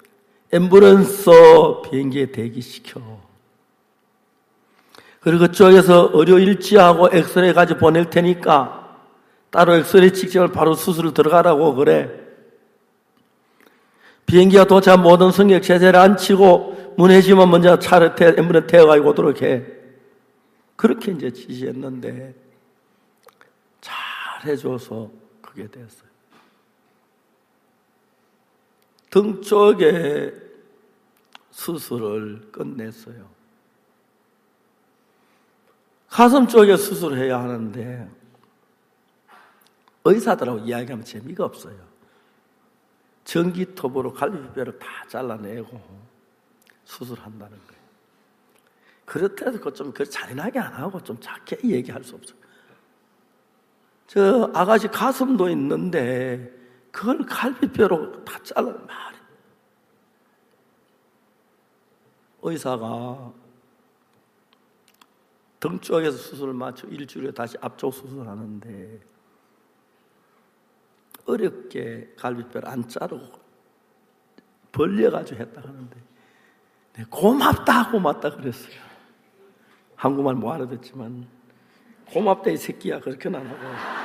Speaker 2: 앰뷸런스 비행기에 대기시켜. 그리고 그쪽에서 의료 일지하고 엑스레이 가지고 보낼 테니까 따로 엑스레이 직전을 바로 수술을 들어가라고 그래. 비행기가 도착한 모든 승객 제자리에 앉히고 문해지만 먼저 차를 태, 앰뷸런스 태워가지고 오도록 해. 그렇게 이제 지시했는데 잘 해줘서 그게 됐어요. 등 쪽에 수술을 끝냈어요. 가슴 쪽에 수술을 해야 하는데 의사들하고 이야기하면 재미가 없어요. 전기톱으로 갈비뼈를 다 잘라내고 수술한다는 거예요. 그렇다고 해서 좀 잔인하게 안 하고 좀 작게 얘기할 수 없어요. 저 아가씨 가슴도 있는데 그걸 갈비뼈로 다 잘라 말이. 의사가 등 쪽에서 수술을 마쳐 일주일에 다시 앞쪽 수술하는데 어렵게 갈비뼈를 안 자르고 벌려가지고 했다 하는데 네, 고맙다 고맙다 그랬어요. 한국말 못 알아듣지만 고맙다 이 새끼야 그렇게는 안 하고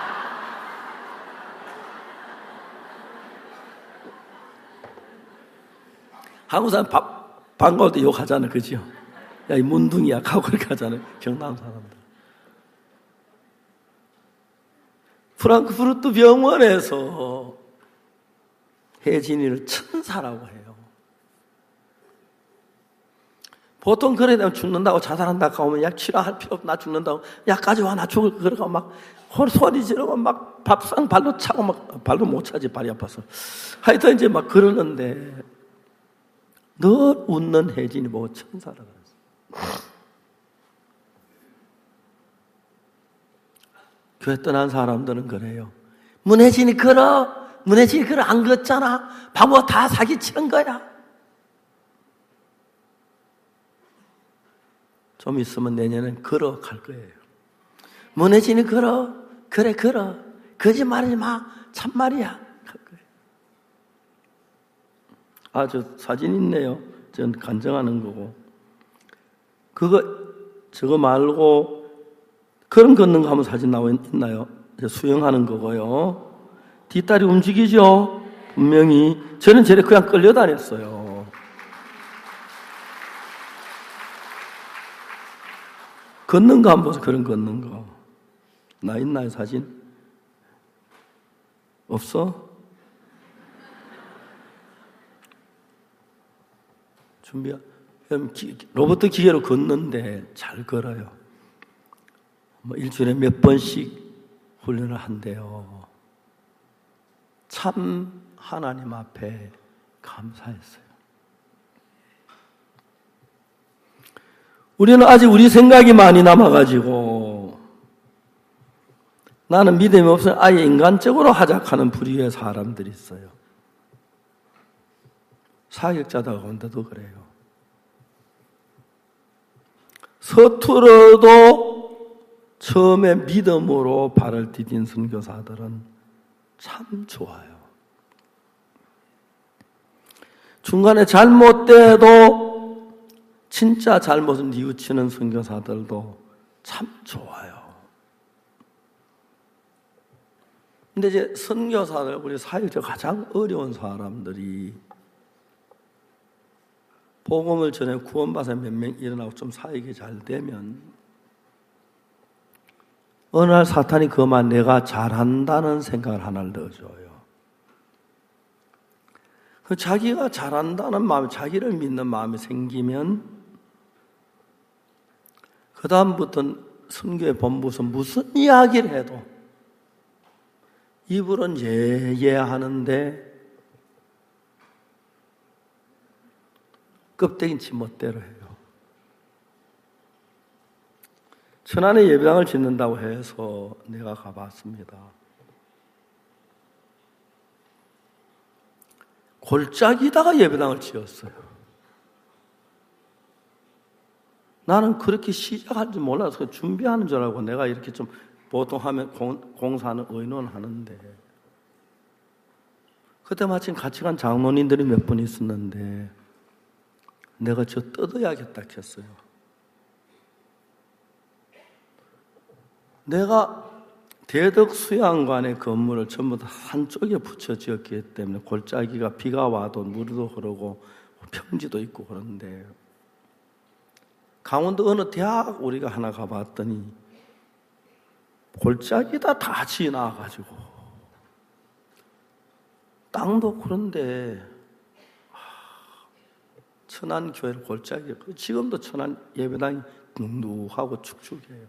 Speaker 2: 한국 사람 밥, 반가울 때 욕하잖아, 그죠? 야, 이 문둥이야, 하고 그렇게 하잖아요. 경남 사람들. 프랑크푸르트 병원에서 혜진이를 천사라고 해요. 보통 그래 되면 죽는다고 자살한다고 하면 야, 치료할 필요 없어, 나 죽는다고. 야, 가져와, 나 죽을, 그러고 막 소리 지르고 막 밥상 발로 차고 막, 발로 못 차지, 발이 아파서. 하여튼 이제 막 그러는데 늘 웃는 혜진이 보고 천사라고 그랬어요. 교회 떠난 사람들은 그래요. 문혜진이 걸어. 문혜진이 걸어. 안 걷잖아. 바보 다 사기치는 거야. 좀 있으면 내년엔 걸어 갈 거예요. 문혜진이 걸어. 그래 걸어. 거짓말하지 마. 참말이야. 아, 저 사진 있네요. 전 간증하는 거고. 그거, 저거 말고, 그런 걷는 거 하면 사진 나와 있나요? 수영하는 거고요. 뒷다리 움직이죠? 분명히. 저는 저래 그냥 끌려다녔어요. 걷는 거 한번 보세요. 그런 걷는 거. 나 있나요, 사진? 없어? 준비, 로봇 기계로 걷는데 잘 걸어요. 뭐 일주일에 몇 번씩 훈련을 한대요. 참 하나님 앞에 감사했어요. 우리는 아직 우리 생각이 많이 남아가지고 나는 믿음이 없으면 아예 인간적으로 하작하는 부류의 사람들이 있어요. 사역자다 가운데도 그래요. 서툴어도 처음에 믿음으로 발을 디딘 선교사들은 참 좋아요. 중간에 잘못돼도 진짜 잘못을 뉘우치는 선교사들도 참 좋아요. 근데 이제 선교사들, 우리 사회에서 가장 어려운 사람들이 복음을 전해 구원받아 몇 명 일어나고 좀 사역이 잘 되면 어느 날 사탄이 그만 내가 잘한다는 생각을 하나를 넣어줘요. 그 자기가 잘한다는 마음이, 자기를 믿는 마음이 생기면 그 다음부터는 선교의 본부에서 무슨 이야기를 해도 입으로는 예예 하는데 껍데기는 지멋대로 해요. 천안에 예배당을 짓는다고 해서 내가 가봤습니다. 골짜기다가 예배당을 지었어요. 나는 그렇게 시작할 줄 몰라서 준비하는 줄 알고 내가 이렇게 좀 보통 하면 공, 공사는 의논하는데 그때 마침 같이 간 장로님들이 몇 분 있었는데 내가 저 뜯어야겠다 했어요. 내가 대덕수양관의 건물을 전부 다 한쪽에 붙여 지었기 때문에 골짜기가 비가 와도 물도 흐르고 평지도 있고 그런데 강원도 어느 대학 우리가 하나 가봤더니 골짜기다 다 지나가지고 땅도 그런데 천안교회를 골짜기, 지금도 천안 예배당이 눅눅하고 축축해요.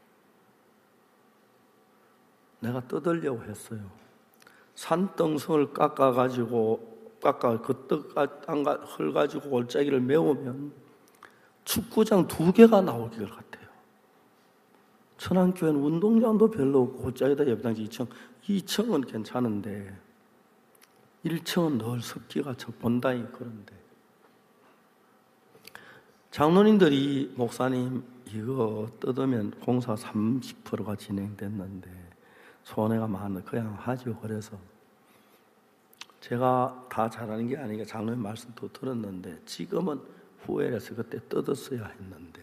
Speaker 2: 내가 뜯으려고 했어요. 산등성을 깎아가지고 깎아 그 땅 헐가지고 골짜기를 메우면 축구장 두 개가 나올 것 같아요. 천안교회는 운동장도 별로 없고 골짜기다 예배당 이 층, 이 층은 괜찮은데 일 층은 늘 습기가 저 본당이 그런데 장로님들이 목사님 이거 뜯으면 공사 삼십 퍼센트가 진행됐는데 손해가 많아 그냥 하죠. 그래서 제가 다 잘하는 게 아니니까 장로님 말씀도 들었는데 지금은 후회를 해서 그때 뜯었어야 했는데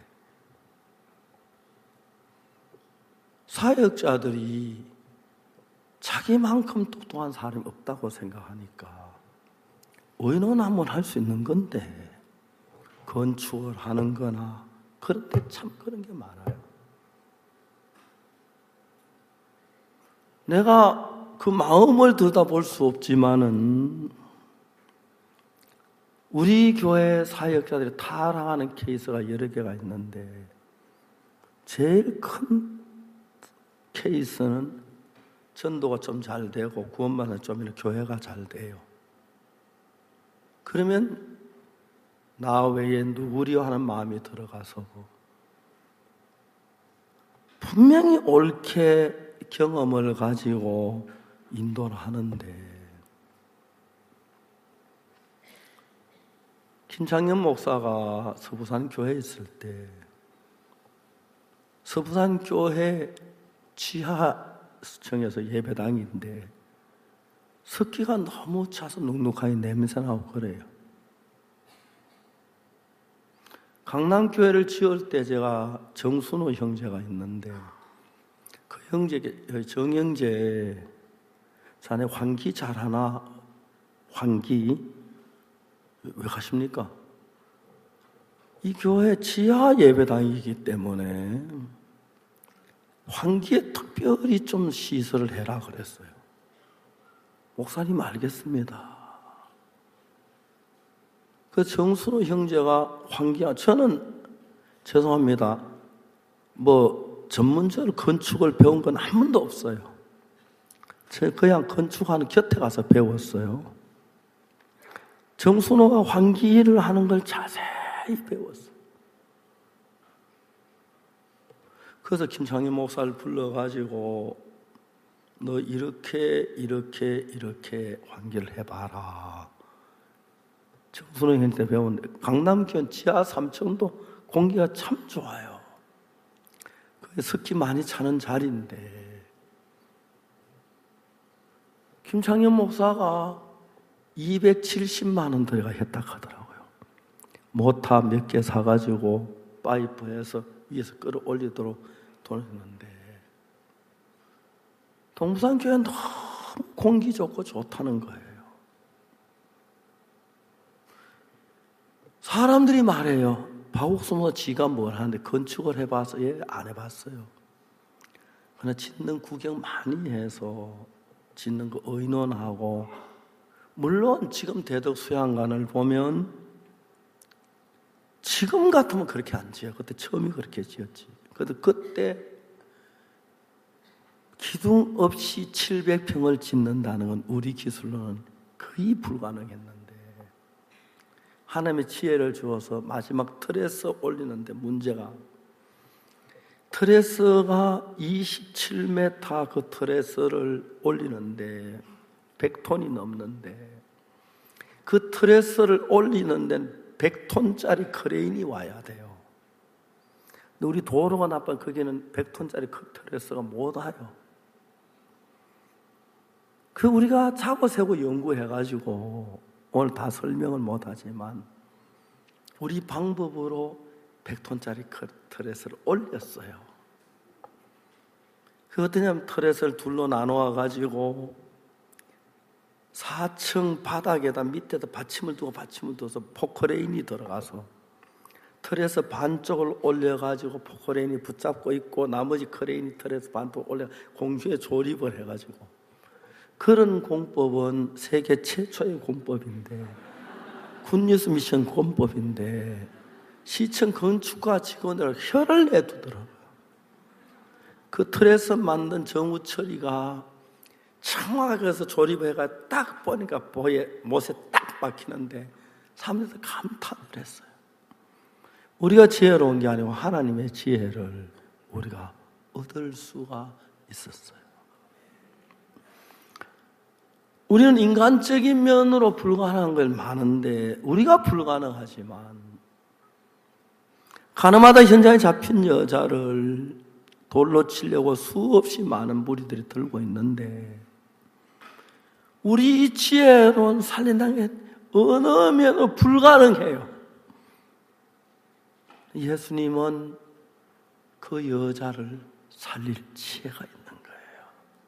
Speaker 2: 사역자들이 자기만큼 똑똑한 사람이 없다고 생각하니까 의논하면 할 수 있는 건데 건축을 하는 거나 그럴 때 참 그런 게 많아요. 내가 그 마음을 들여다볼 수 없지만은 우리 교회 사역자들이 타락하는 케이스가 여러 개가 있는데 제일 큰 케이스는 전도가 좀 잘 되고 구원받는 좀 이렇게 교회가 잘 돼요. 그러면 나 외에 누구리요 하는 마음이 들어가서 분명히 옳게 경험을 가지고 인도를 하는데 김창년 목사가 서부산 교회에 있을 때 서부산 교회 지하층에서 예배당인데 습기가 너무 차서 눅눅하니 냄새나고 그래요. 강남교회를 지을 때 제가 정순호 형제가 있는데 그 형제, 정형제 자네 환기 잘하나? 환기? 왜 가십니까? 이 교회 지하 예배당이기 때문에 환기에 특별히 좀 시설을 해라 그랬어요. 목사님 알겠습니다. 그 정순호 형제가 환기야, 저는 죄송합니다. 뭐 전문적으로 건축을 배운 건 한 번도 없어요. 제가 그냥 건축하는 곁에 가서 배웠어요. 정순호가 환기를 하는 걸 자세히 배웠어요. 그래서 김창희 목사를 불러가지고 너 이렇게 이렇게 이렇게 환기를 해봐라. 정순호 형한테 배웠는데 강남교회 지하 삼 층도 공기가 참 좋아요. 그 석기 많이 차는 자리인데 김창현 목사가 이백칠십만 원 들어가 했다 하더라고요. 모타 몇 개 사가지고 파이프에서 위에서 끌어올리도록 돈을 했는데 동부산교회는 너무 공기 좋고 좋다는 거예요. 사람들이 말해요. 박옥수모 지가 뭘 하는데 건축을 해봐서 얘 안 해봤어요. 그러나 짓는 구경 많이 해서 짓는 거 의논하고 물론 지금 대덕 수양관을 보면 지금 같으면 그렇게 안 지어요. 그때 처음이 그렇게 지었지. 그래도 그때 기둥 없이 칠백 평을 짓는다는 건 우리 기술로는 거의 불가능했는데 하나님의 지혜를 주어서 마지막 트레스 올리는데 문제가 트레스가 이십칠 미터 그 트레스를 올리는데 백 톤이 넘는데 그 트레스를 올리는 데는 백 톤짜리 크레인이 와야 돼요. 근데 우리 도로가 나빠 거기는 백 톤짜리 트레스가 못 와요. 그 우리가 자고 세고 연구해가지고 오늘 다 설명을 못하지만 우리 방법으로 백 톤짜리 트레스를 올렸어요. 그 어떠냐면 트레스를 둘로 나누어가지고 사 층 바닥에다 밑에다 받침을 두고 받침을 둬서 포크레인이 들어가서 트레스 반쪽을 올려가지고 포크레인이 붙잡고 있고 나머지 크레인이 트레스 반쪽 올려 공중에 조립을 해가지고 그런 공법은 세계 최초의 공법인데 굿뉴스 미션 공법인데 시청 건축가 직원들 혀를 내두더라고요. 그 트레스 만든 정우철이가 청하게 해서 조립해가 딱 보니까 보에 못에 딱 박히는데 사람들이 감탄을 했어요. 우리가 지혜로운 게 아니고 하나님의 지혜를 우리가 얻을 수가 있었어요. 우리는 인간적인 면으로 불가능한 걸 많은데 우리가 불가능하지만 가늠하다 현장에 잡힌 여자를 돌로 치려고 수없이 많은 무리들이 들고 있는데 우리 지혜로는 살린다는 게 어느 면으로 불가능해요. 예수님은 그 여자를 살릴 지혜가 있는 거예요.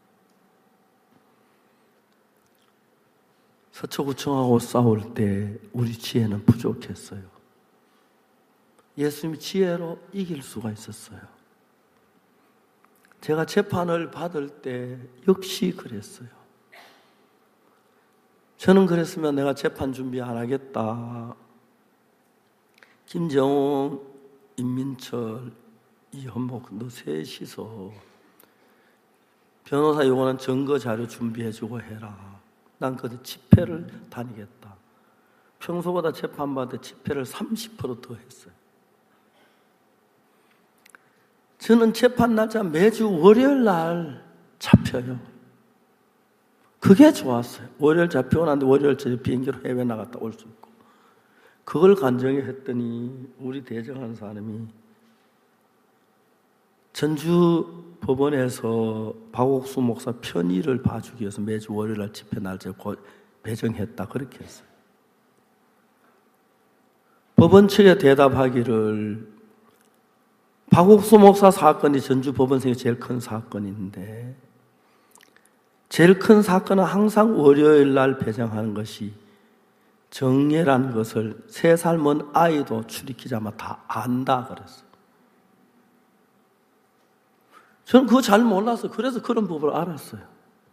Speaker 2: 서초구청하고 싸울 때 우리 지혜는 부족했어요. 예수님이 지혜로 이길 수가 있었어요. 제가 재판을 받을 때 역시 그랬어요. 저는 그랬으면 내가 재판 준비 안 하겠다. 김정웅, 임민철, 이현복 너 셋이서 변호사 요구하는 증거 자료 준비해주고 해라. 난 그때 집회를 다니겠다. 평소보다 재판받을 때 집회를 삼십 퍼센트 더 했어요. 저는 재판 날짜 매주 월요일 날 잡혀요. 그게 좋았어요. 월요일 잡히고 난데 월요일 저녁 비행기로 해외 나갔다 올 수 있고. 그걸 간증해 했더니 우리 대정하는 사람이 전주 법원에서 박옥수 목사 편의를 봐주기 위해서 매주 월요일 날 집회 날짜 배정했다. 그렇게 했어요. 법원 측에 대답하기를 박옥수 목사 사건이 전주 법원생의 제일 큰 사건인데 제일 큰 사건은 항상 월요일 날 배정하는 것이 정례라는 것을 세 살 먼 아이도 출입기자마다 다 안다 그랬어요. 저는 그거 잘 몰라서 그래서 그런 법을 알았어요.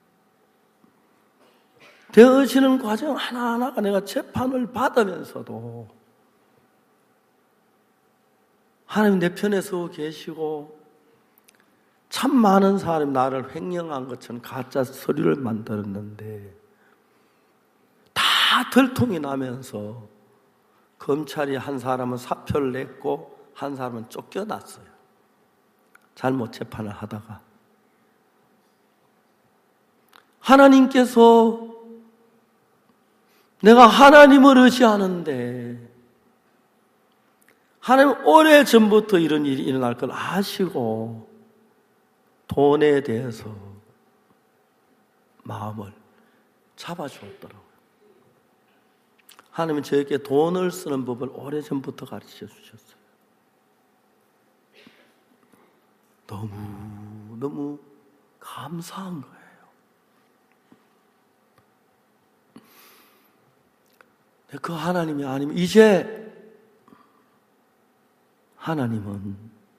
Speaker 2: 되어지는 과정 하나하나가 내가 재판을 받으면서도 하나님 내 편에 서 계시고 참 많은 사람이 나를 횡령한 것처럼 가짜 서류를 만들었는데 다 들통이 나면서 검찰이 한 사람은 사표를 냈고 한 사람은 쫓겨났어요. 잘못 재판을 하다가 하나님께서 내가 하나님을 의지하는데 하나님 오래전부터 이런 일이 일어날 걸 아시고 돈에 대해서 마음을 잡아주었더라고요. 하나님은 저에게 돈을 쓰는 법을 오래전부터 가르쳐 주셨어요. 너무 너무 감사한 거예요. 그 하나님이 아니면 이제 하나님은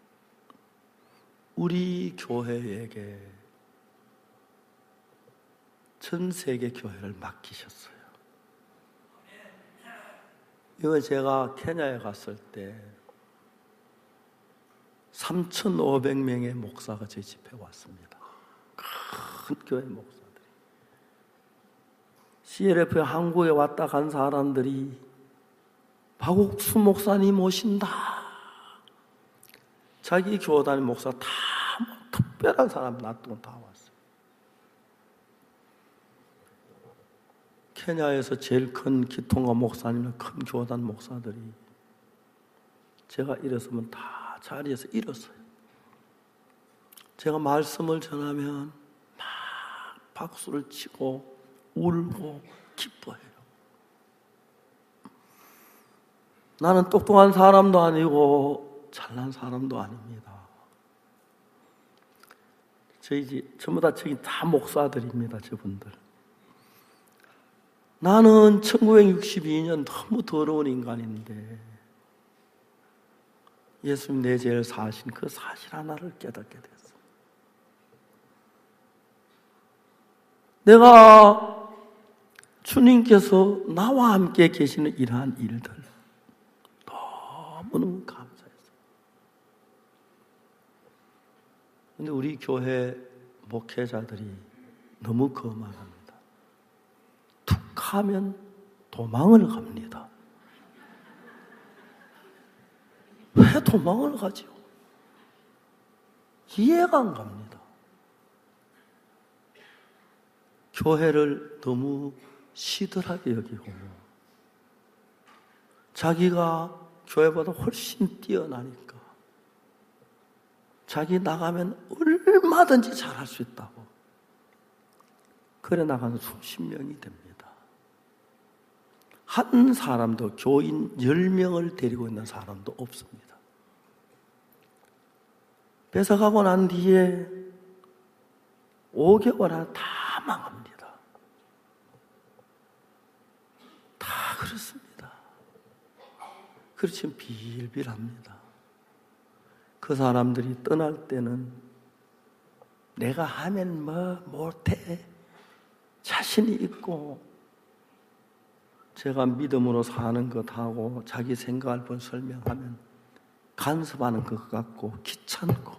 Speaker 2: 우리 교회에게 전 세계 교회를 맡기셨어요. 이거 제가 케냐에 갔을 때 삼천오백 명의 목사가 제 집회에 왔습니다. 큰 교회 목사들이. 씨엘에프에 한국에 왔다 간 사람들이 박옥수 목사님 오신다. 자기 교단 목사 다 뭐 특별한 사람 놔두고 다 왔어요. 케냐에서 제일 큰 기통가 목사님이나 큰 교단 목사들이 제가 일었으면 다 자리에서 일었어요. 제가 말씀을 전하면 막 박수를 치고 울고 기뻐해요. 나는 똑똑한 사람도 아니고 잘난 사람도 아닙니다. 저희 집 전부 다 저기 다 목사들입니다. 저분들. 나는 천구백육십이 년 너무 더러운 인간인데 예수님 내 죄를 사하신 그 사실 하나를 깨닫게 됐어. 내가 주님께서 나와 함께 계시는 이러한 일들 너무너무 감사했어요. 근데 우리 교회 목회자들이 너무 거만합니다. 툭 하면 도망을 갑니다. 왜 도망을 가지요? 이해가 안 갑니다. 교회를 너무 시들하게 여기고 자기가 교회보다 훨씬 뛰어나니까 자기 나가면 얼마든지 잘할 수 있다고 그래 나가는 수십 명이 됩니다. 한 사람도 교인 열 명을 데리고 있는 사람도 없습니다. 뺏어가고 난 뒤에 오 개월 안에 다 망합니다. 다 그렇습니다. 그렇지만 빌빌합니다. 그 사람들이 떠날 때는 내가 하면 뭐 못해 자신이 있고 제가 믿음으로 사는 것하고 자기 생각을 번 설명하면 간섭하는 것 같고 귀찮고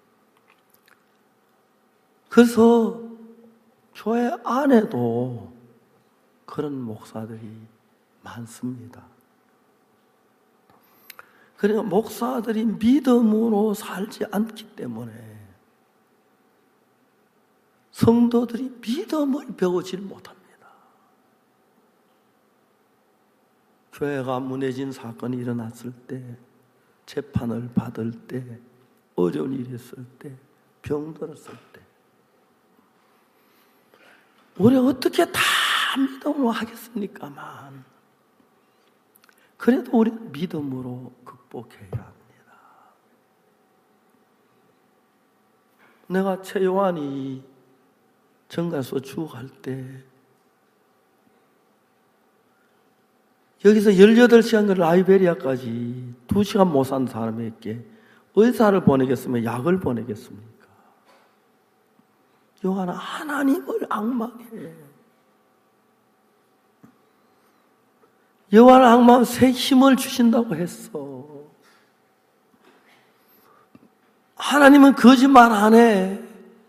Speaker 2: 그래서 교회 안에도 그런 목사들이 많습니다. 그러니까 목사들이 믿음으로 살지 않기 때문에 성도들이 믿음을 배우질 못합니다. 교회가 무너진 사건이 일어났을 때, 재판을 받을 때, 어려운 일이 있을 때, 병들었을 때 우리 어떻게 다 믿음으로 하겠습니까만 그래도 우리 믿음으로 극복해야 합니다. 내가 최요한이 정가서 죽어갈 때 여기서 열여덟 시간 라이베리아까지 두 시간 못 산 사람에게 의사를 보내겠으면 약을 보내겠습니까? 요한은 하나님을 앙망해. 여호와는 항상 새 힘을 주신다고 했어. 하나님은 거짓말 안 해.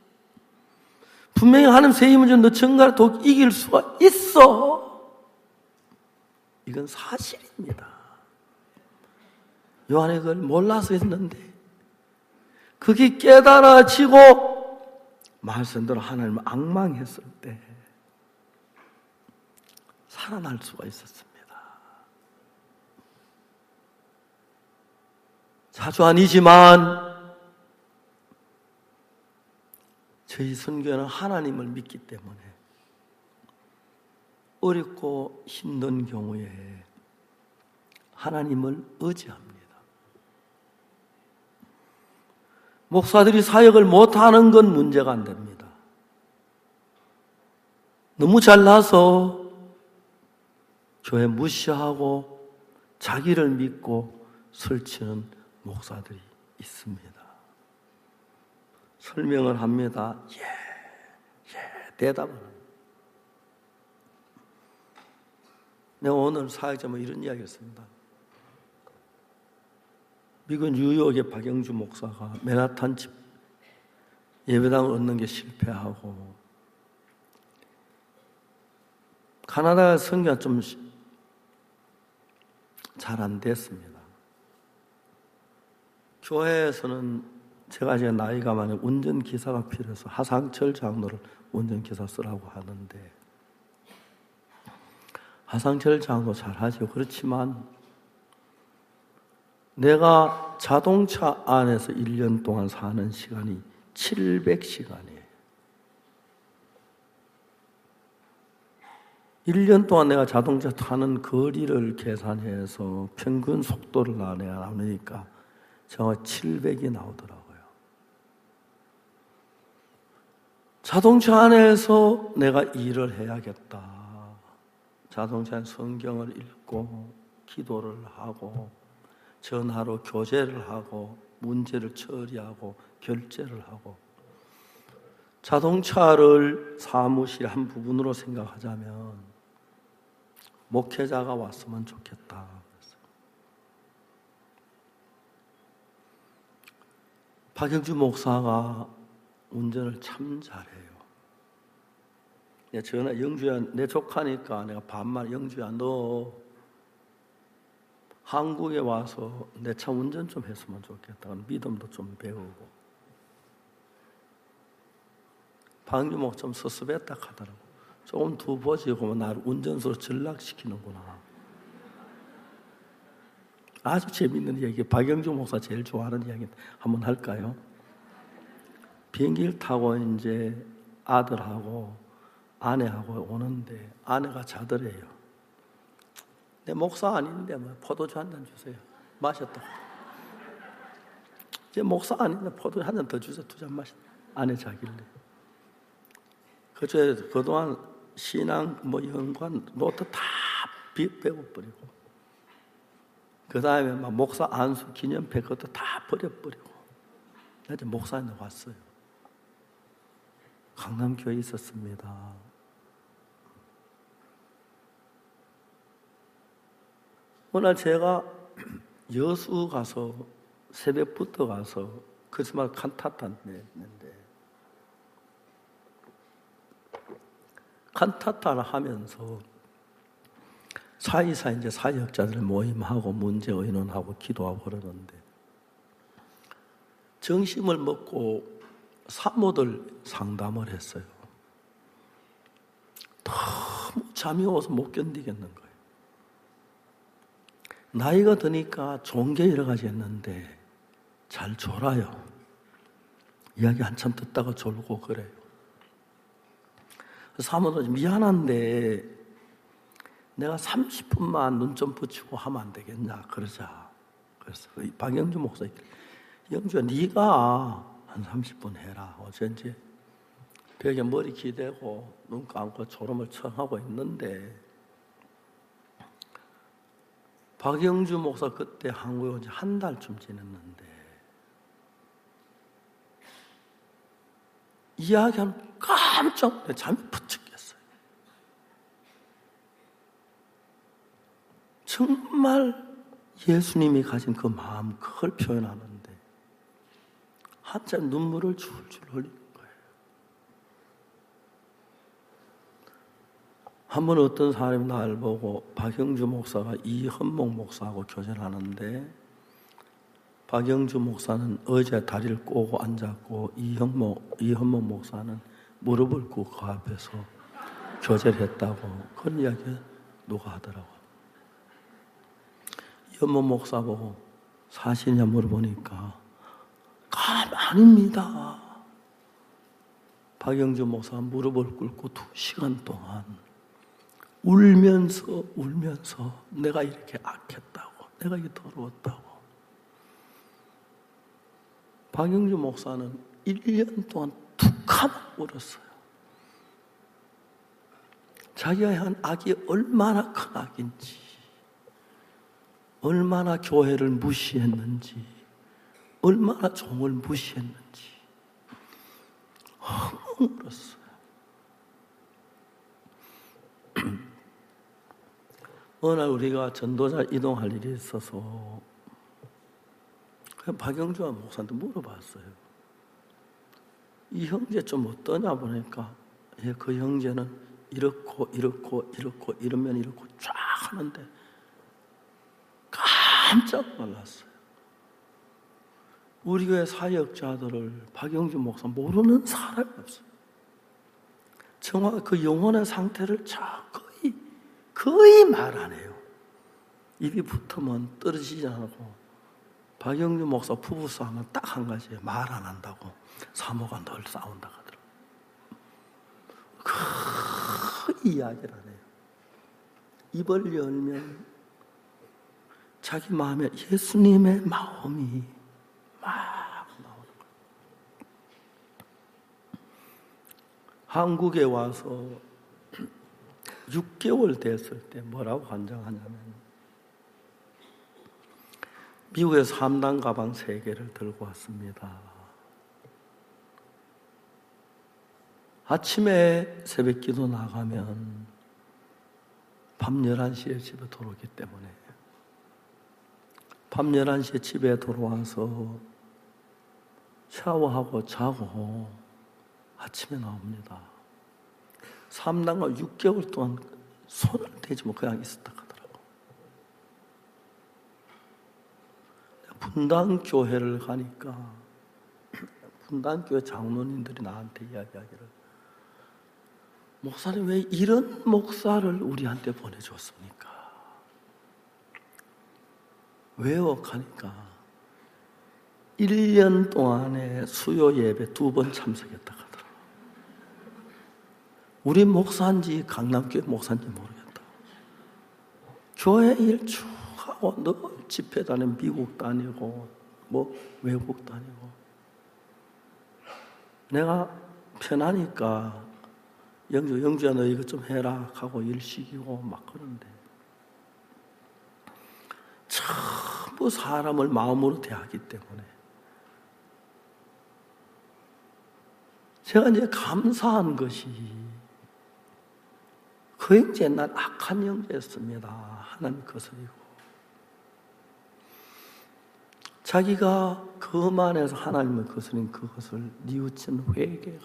Speaker 2: 분명히 하나님 새 힘을 준 너 정갈을 독 이길 수가 있어. 이건 사실입니다. 요한이 그걸 몰라서 했는데 그게 깨달아지고 말씀대로 하나님을 앙망했을 때 살아날 수가 있었습니다. 자주 아니지만 저희 선교는 하나님을 믿기 때문에 어렵고 힘든 경우에 하나님을 의지합니다. 목사들이 사역을 못하는 건 문제가 안 됩니다. 너무 잘나서 교회 무시하고 자기를 믿고 설치는 목사들이 있습니다. 설명을 합니다. 예, 예, 대답을 합니다. 내가 오늘 사역자면 이런 이야기 했습니다. 미국 뉴욕의 박영주 목사가 맨하탄 집 예배당을 얻는 게 실패하고 가나다 선교가 좀 잘 안 됐습니다. 교회에서는 제가 이제 나이가 많은 운전기사가 필요해서 하상철 장로를 운전기사 쓰라고 하는데 하상철 장로 잘하죠. 그렇지만 내가 자동차 안에서 일 년 동안 사는 시간이 칠백 시간이에요. 일 년 동안 내가 자동차 타는 거리를 계산해서 평균 속도를 나누니까 정확히 칠백이 나오더라고요. 자동차 안에서 내가 일을 해야겠다. 자동차에 성경을 읽고 기도를 하고 전화로 교제를 하고 문제를 처리하고 결제를 하고 자동차를 사무실의 한 부분으로 생각하자면 목회자가 왔으면 좋겠다. 박영주 목사가 운전을 참 잘해요. 내가 전화 영주야 내 조카니까 내가 반말 영주야 너 한국에 와서 내 차 운전 좀 했으면 좋겠다. 믿음도 좀 배우고. 박영주 목사 좀 섭섭했다 하더라고. 조금 두 보지고 나를 운전수로 전락시키는구나. 아주 재밌는 얘기. 박영주 목사 제일 좋아하는 이야기 한번 할까요? 비행기를 타고 이제 아들하고 아내하고 오는데 아내가 자더래요. 내 목사 아닌데 뭐 포도주 한 잔 주세요. 마셨다고. 제 목사 아닌데 포도주 한 잔 더 주세요. 두 잔 마셨다. 아내 자길래. 그중에 그동안 신앙 뭐 연관 노트 다 배워버리고 그 다음에 막 목사 안수 기념패 그것도 다 버려버리고 이제 목사님 왔어요. 강남교회에 있었습니다. 어느 날 제가 여수 가서 새벽부터 가서 크리스마스 칸타타 냈는데 칸타타를 하면서 사이사이 이제 사역자들 모임하고 문제 의논하고 기도하고 그러는데 점심을 먹고 사모들 상담을 했어요. 너무 잠이 와서 못 견디겠는 거예요. 나이가 드니까 좋은 게 여러 가지 했는데 잘 졸아요. 이야기 한참 듣다가 졸고 그래요. 사모들 미안한데 내가 삼십 분만 눈 좀 붙이고 하면 안 되겠냐 그러자. 그래서 박영주 목사 영주야 네가 한 삼십 분 해라. 어제 이제 벽에 머리 기대고 눈 감고 졸음을 청하고 있는데 박영주 목사 그때 한국에 온 지 한 달쯤 지났는데 이야기하면 깜짝 놀래 잠이 부쩍 깼어요. 정말 예수님이 가진 그 마음 그걸 표현하는데 한참 눈물을 줄줄 흘리는 거예요. 한 번 어떤 사람이 날 보고 박영주 목사가 이현목 목사하고 교제를 하는데 박영주 목사는 의자에 다리를 꼬고 앉았고 이현목, 이현목 목사는 무릎을 꿇고 그 앞에서 교제를 했다고 그런 이야기 누가 하더라고요. 이현목 목사 보고 사실이냐 물어보니까 감 아닙니다. 박영주 목사가 무릎을 꿇고 두 시간 동안 울면서 울면서 내가 이렇게 악했다고, 내가 이렇게 더러웠다고. 박영주 목사는 일 년 동안 툭하면 울었어요. 자기가 한 악이 얼마나 큰 악인지, 얼마나 교회를 무시했는지, 얼마나 종을 무시했는지 엉엉 울었어요. 어느 날 우리가 전도자 이동할 일이 있어서 박영주와 목사한테 물어봤어요. 이 형제 좀 어떠냐 보니까 예, 그 형제는 이렇고 이렇고 이렇고 이러면 이렇고 쫙 하는데 깜짝 놀랐어요. 우리 교회 사역자들을 박영주 목사 모르는 사람이 없어요. 정확히 그 영혼의 상태를 거의 거의 말 안 해요. 입이 붙으면 떨어지지 않고 박영주 목사 부부 싸움은 딱 한 가지예요. 말 안 한다고. 사모가 늘 싸운다 하더라고요. 거의 이야기를 안 해요. 입을 열면 자기 마음에 예수님의 마음이 막 나오는 거예요. 한국에 와서 육 개월 됐을 때 뭐라고 간증하냐면 미국에서 삼 단 가방 세 개를 들고 왔습니다. 아침에 새벽 기도 나가면 밤 열한 시에 집에 돌아오기 때문에 밤 열한 시에 집에 돌아와서 샤워하고 자고 아침에 나옵니다. 삼 단과 육 개월 동안 손을 대지 뭐 그냥 있었다 하더라고. 분당교회를 가니까 분당교회 장로님들이 나한테 이야기하기를 목사님 왜 이런 목사를 우리한테 보내줬습니까? 왜요? 하니까 일 년 동안에 수요 예배 두 번 참석했다 하더라고. 우리 목사인지 강남교회 목사인지 모르겠다. 교회 일 쭉 하고 늘 집회 다니고 미국 다니고 뭐 외국 다니고 내가 편하니까 영주, 영주야 너 이거 좀 해라 하고 일 시키고 막 그러는데 전부 사람을 마음으로 대하기 때문에 제가 이제 감사한 것이 그 형제 옛날 악한 형제였습니다. 하나님 거스리고 자기가 거만해서 하나님을 거스린 그것을 뉘우친 회개가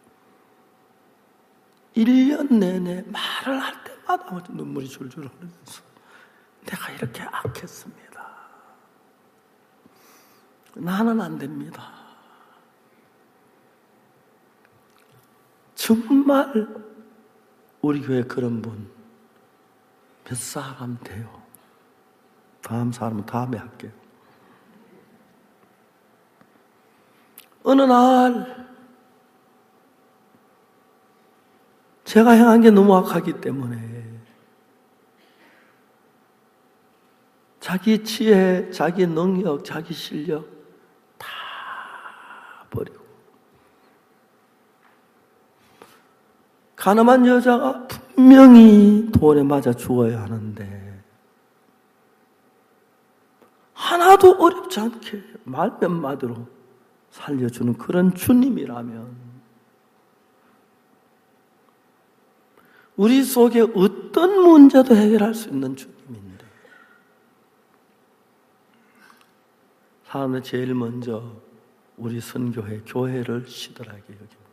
Speaker 2: 일 년 내내 말을 할 때마다 눈물이 줄줄 흐르면서 내가 이렇게 악했습니다. 나는 안 됩니다. 정말 우리 교회 그런 분 몇 사람 돼요. 다음 사람은 다음에 할게요. 어느 날 제가 행한 게 너무 악하기 때문에 자기 지혜, 자기 능력, 자기 실력 다 버리고 가늠한 여자가 분명히 돌에 맞아 죽어야 하는데 하나도 어렵지 않게 말 몇 마디로 살려주는 그런 주님이라면 우리 속에 어떤 문제도 해결할 수 있는 주님인데 사람은 제일 먼저 우리 선교회, 교회를 시들하게 여깁니다.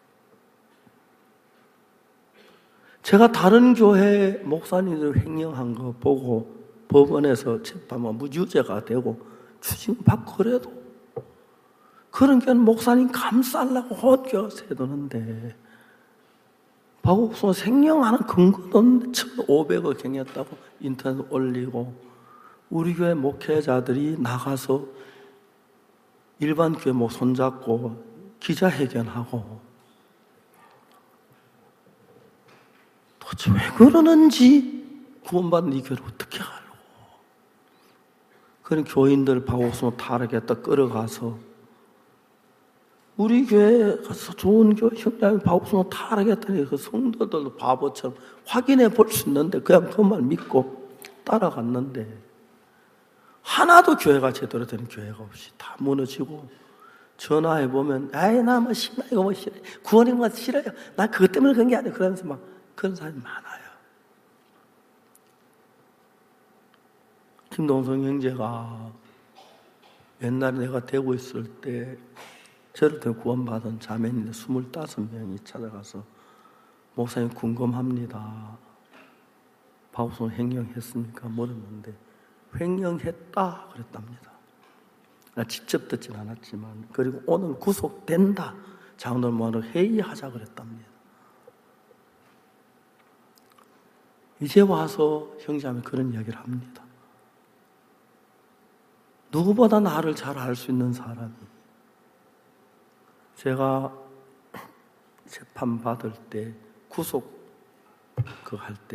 Speaker 2: 제가 다른 교회 목사님들 횡령한 거 보고 법원에서 재판만 무죄가 되고 추징받고 그래도 그런 게 목사님 감싸려고 혼교가 세도는데 박옥수가 생명하는 근거도 없는데 천오백억 경했다고 인터넷 올리고 우리 교회 목회자들이 나가서 일반 교회 목 손잡고 기자회견하고 도대체 왜 그러는지 구원받은 이 교회를 어떻게 하려고. 그런 교인들 박옥순으로 타락했다 끌어가서 우리 교회에 가서 좋은 교회 형님이 박옥순으로 타락했다니 그 성도들도 바보처럼 확인해 볼 수 있는데 그냥 그만 믿고 따라갔는데 하나도 교회가 제대로 된 교회가 없이 다 무너지고 전화해보면 아이 나 뭐 신나 이거 뭐 싫어요 구원인 거 싫어요 나 그것 때문에 그런 게 아니야 그러면서 막 그런 사람이 많아요. 김동성 형제가 옛날에 내가 대구 있을 때 저를 때 구원받은 자매인데 스물다섯 명이 찾아가서 목사님 궁금합니다. 박옥순 횡령했습니까? 물었는데 횡령했다 그랬답니다. 나 직접 듣진 않았지만 그리고 오늘 구속된다. 장로들 모아서 회의하자 그랬답니다. 이제 와서 형제하면 그런 이야기를 합니다. 누구보다 나를 잘 알 수 있는 사람이 제가 재판 받을 때 구속 그 할 때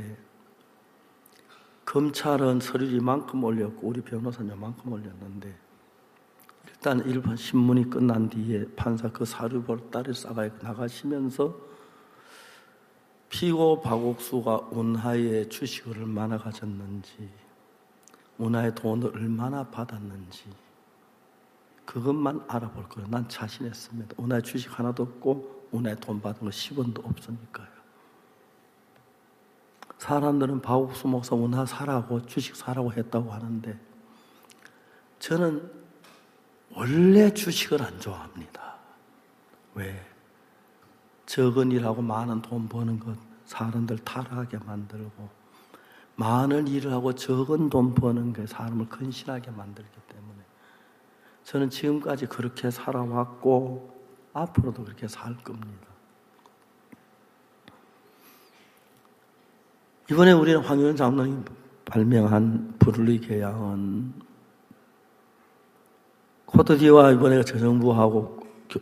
Speaker 2: 검찰은 서류 이만큼 올렸고 우리 변호사는 이만큼 올렸는데 일단 일반 신문이 끝난 뒤에 판사 그 사료를 딸을 싸가 나가시면서 피고 박옥수가 운하의 주식을 얼마나 가졌는지 운하의 돈을 얼마나 받았는지 그것만 알아볼 거예요. 난 자신했습니다. 운하의 주식 하나도 없고 운하의 돈 받은 거 십 원도 없으니까요. 사람들은 박옥수 목사 운하 사라고 주식 사라고 했다고 하는데 저는 원래 주식을 안 좋아합니다. 왜? 적은 일하고 많은 돈 버는 것 사람들 타락하게 만들고 많은 일을 하고 적은 돈 버는 게 사람을 근신하게 만들기 때문에 저는 지금까지 그렇게 살아왔고 앞으로도 그렇게 살 겁니다. 이번에 우리는 황교안 장로님 발명한 부르리 계양은 코트디와 이번에 저정부하고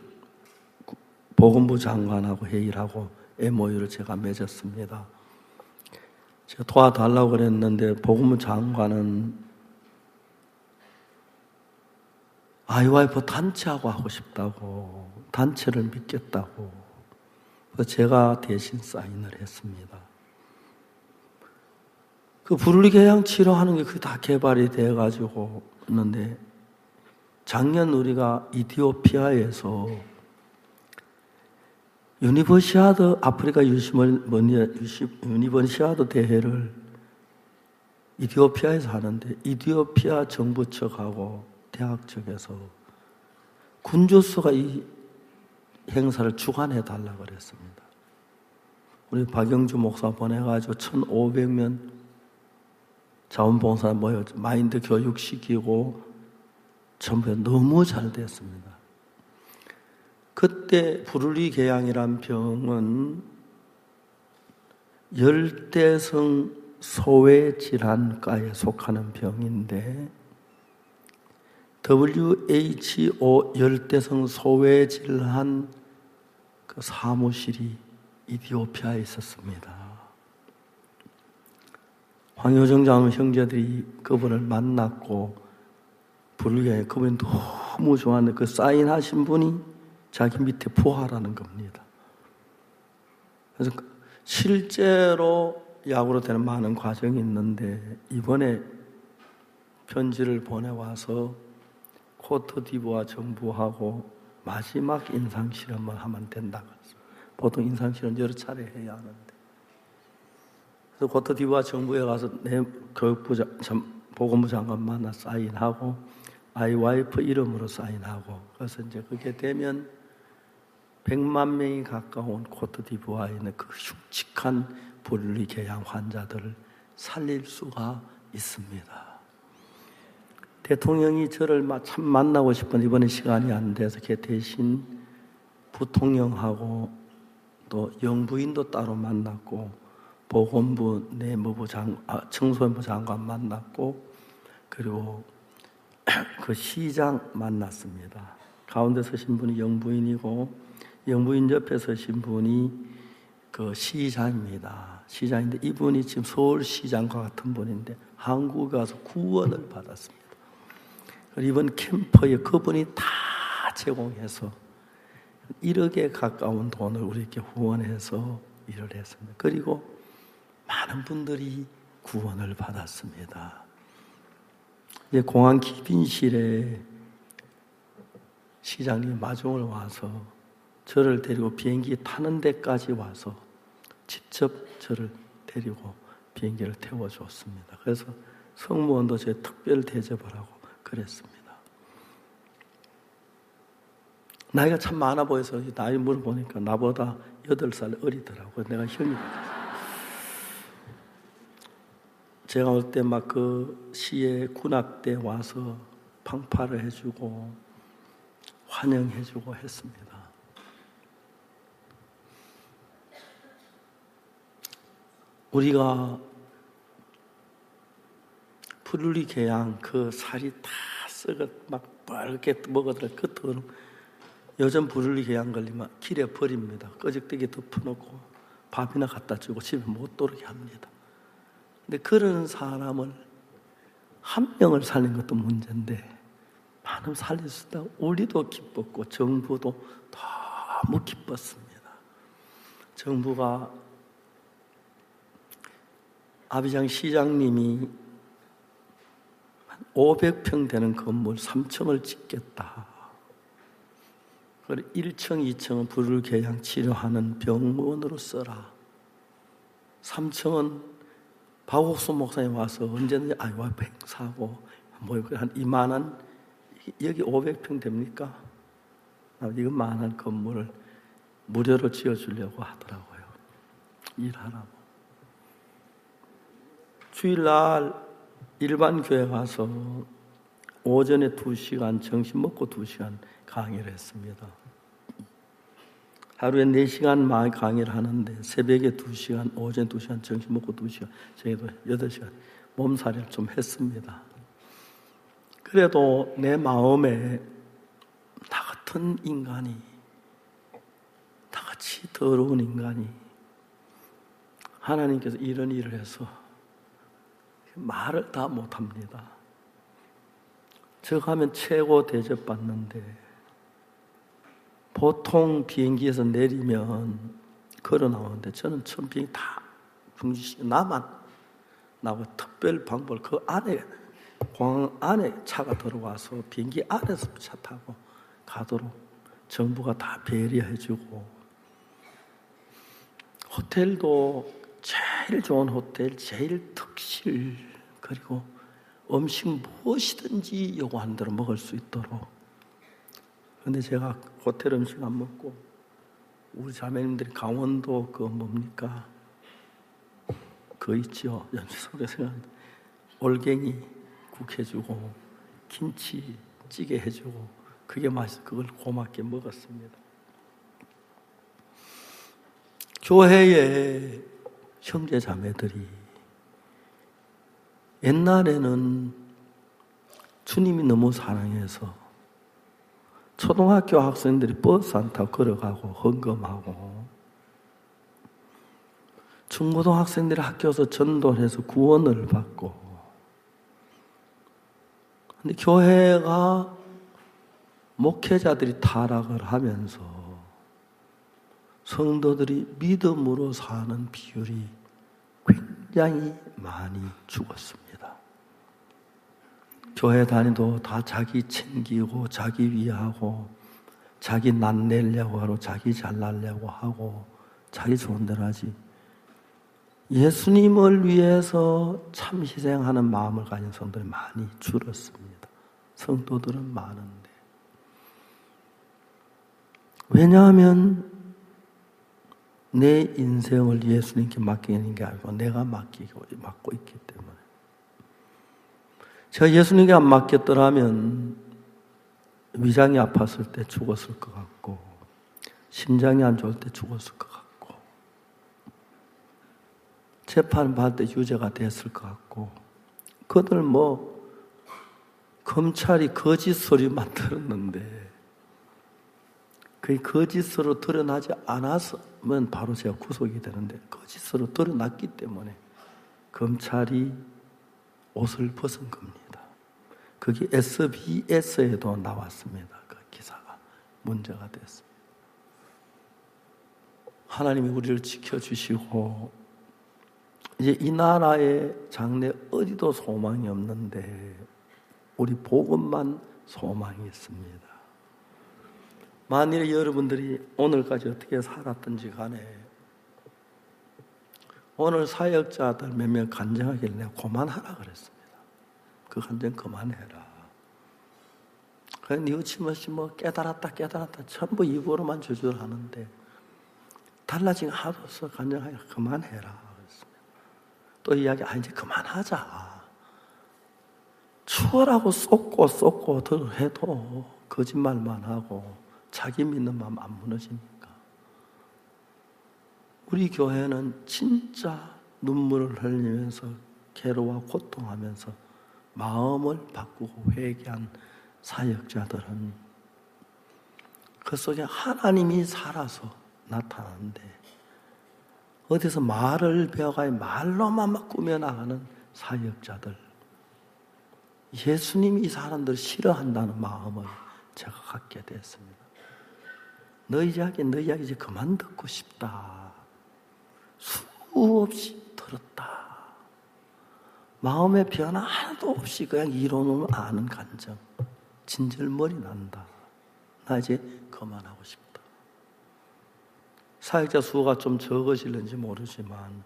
Speaker 2: 보건부 장관하고 회의를 하고 엠오유를 제가 맺었습니다. 제가 도와달라고 그랬는데 보건부 장관은 아이와이프 단체하고 하고 싶다고 단체를 믿겠다고 그래서 제가 대신 사인을 했습니다. 그 부르리 계양 치료하는 게 그게 다 개발이 돼가지고 있는데 작년 우리가 이티오피아에서 유니버시아드 아프리카 유니버시아드 대회를 이티오피아에서 하는데 이티오피아 정부 측하고 대학 측에서 군주수가 이 행사를 주관해 달라고 그랬습니다. 우리 박영주 목사 보내가지고 천오백 명 자원봉사 모여 마인드 교육시키고 전부 너무 잘 됐습니다. 그때 부르리 계양이란 병은 열대성 소외질환과에 속하는 병인데 더블유에이치오 열대성 소외질환 그 사무실이 이티오피아에 있었습니다. 황효정 장로 형제들이 그분을 만났고 부르게 그분이 너무 좋아하는데 그 사인하신 분이 자기 밑에 부하라는 겁니다. 그래서 실제로 약으로 되는 많은 과정이 있는데 이번에 편지를 보내와서 코트디부아 정부하고 마지막 임상실험을 하면 된다고 했어요. 보통 임상실험 여러 차례 해야 하는데 그래서 코트디부아 정부에 가서 내 교육부 장, 보건부 장관 만나 사인하고 아이와이프 이름으로 사인하고 그래서 이제 그게 되면 백만 명이 가까운 코트디부아에 있는 그 흉측한 부르리 계양 환자들을 살릴 수가 있습니다. 대통령이 저를 참 만나고 싶은 이번에 시간이 안 돼서 걔 대신 부통령하고 또 영부인도 따로 만났고 보건부 내무부 장, 아, 청소년부 장관 만났고 그리고 그 시장 만났습니다. 가운데 서신 분이 영부인이고 영부인 옆에 서신 분이 그 시장입니다. 시장인데 이분이 지금 서울시장과 같은 분인데 한국에 와서 구원을 받았습니다. 이번 캠퍼에 그분이 다 제공해서 일억에 가까운 돈을 우리에게 후원해서 일을 했습니다. 그리고 많은 분들이 구원을 받았습니다. 이제 공항 기빈실에 시장님 마중을 와서 저를 데리고 비행기 타는 데까지 와서 직접 저를 데리고 비행기를 태워줬습니다. 그래서 성무원도 제 특별 대접을 하고 그랬습니다. 나이가 참 많아 보여서 나이 물어보니까 나보다 여덟 살 어리더라고요. 내가 형이. 제가 올 때 막 그 시에 군악대 와서 방파를 해주고 환영해주고 했습니다. 우리가 푸르리 개양 그 살이 다 썩어 막 빨갛게 먹어들 그 더러 요즘 푸르리 개양 걸리면 길에 버립니다. 끄적대기 덮어놓고 밥이나 갖다 주고 집에 못 돌게 합니다. 근데 그런 사람을 한 명을 살린 것도 문제인데 많은 살릴 수 있다. 우리도 기뻤고 정부도 너무 기뻤습니다. 정부가 아비장 시장님이 오백 평 되는 건물 삼 층을 짓겠다. 그리고 일 층, 이 층은 불개양 치료하는 병원으로 써라. 삼 층은 박옥수 목사님 와서 언제든지 아이와 행사하고 뭐 한 이만 원 여기 오백 평 됩니까? 이거 만한 건물을 무료로 지어주려고 하더라고요. 일하라고. 주일날 일반 교회 가서 오전에 두 시간, 점심 먹고 두 시간 강의를 했습니다. 하루에 네 시간 많이 강의를 하는데 새벽에 두 시간, 오전 두 시간, 점심 먹고 두 시간, 저희도 여덟 시간 몸살이를 좀 했습니다. 그래도 내 마음에 나 같은 인간이, 나같이 더러운 인간이 하나님께서 이런 일을 해서 말을 다 못합니다. 저 가면 최고 대접받는데 보통 비행기에서 내리면 걸어 나오는데 저는 처음 비행기 다 중지시 나만 나고 특별 방법을 그 안에 공항 안에 차가 들어와서 비행기 안에서 차 타고 가도록 정부가 다 배려해주고 호텔도 제일 좋은 호텔, 제일 특실 그리고 음식 무엇이든지 요구하는 대로 먹을 수 있도록. 그런데 제가 호텔 음식 안 먹고 우리 자매님들이 강원도 그 뭡니까? 그거 있죠. 연수석에 생각하는데 올갱이 국 해주고 김치 찌개 해주고 그게 맛있어. 그걸 고맙게 먹었습니다. 교회에 형제 자매들이 옛날에는 주님이 너무 사랑해서 초등학교 학생들이 버스 안 타고 걸어가고 헌금하고 중고등학생들이 학교에서 전도해서 구원을 받고 근데 교회가 목회자들이 타락을 하면서 성도들이 믿음으로 사는 비율이 굉장히 많이 죽었습니다. 교회 다니도 다 자기 챙기고 자기 위하고 자기 낫내려고 하고 자기 잘나려고 하고 자기 좋은 대로 하지 예수님을 위해서 참 희생하는 마음을 가진 성도들이 많이 줄었습니다. 성도들은 많은데 왜냐하면 내 인생을 예수님께 맡기는 게 아니고 내가 맡기고 맡고 있기 때문에 제가 예수님께 안 맡겼더라면 위장이 아팠을 때 죽었을 것 같고 심장이 안 좋을 때 죽었을 것 같고 재판 받을 때 유죄가 됐을 것 같고 그들 뭐 검찰이 거짓 소리만 들었는데 그게 거짓으로 드러나지 않았으면 바로 제가 구속이 되는데 거짓으로 드러났기 때문에 검찰이 옷을 벗은 겁니다. 그게 에스비에스에도 나왔습니다. 그 기사가 문제가 됐습니다. 하나님이 우리를 지켜주시고 이제 이 나라의 장래 어디도 소망이 없는데 우리 복음만 소망이 있습니다. 만일 여러분들이 오늘까지 어떻게 살았든지 간에 오늘 사역자들 몇 명 간증하길래 내가 그만하라 그랬습니다. 그 간증 그만해라. 그래 뉘우침없이 뭐 깨달았다 깨달았다 전부 입으로만 저주하는데 달라진 게 하나도 없어. 간증하여 그만해라 그랬습니다. 또 이야기 아 이제 그만하자. 추월하고 쏟고 쏟고 더 해도 거짓말만 하고 자기 믿는 마음 안 무너집니까? 우리 교회는 진짜 눈물을 흘리면서 괴로워 고통하면서 마음을 바꾸고 회개한 사역자들은 그 속에 하나님이 살아서 나타나는데 어디서 말을 배워가야 말로만 막 꾸며나가는 사역자들 예수님이 이 사람들을 싫어한다는 마음을 제가 갖게 됐습니다. 너 이야기, 너 이야기 이제 그만 듣고 싶다. 수없이 들었다. 마음의 변화 하나도 없이 그냥 이론으로 아는 간증. 진절머리 난다. 나 이제 그만하고 싶다. 사역자 수가 좀 적어질는지 모르지만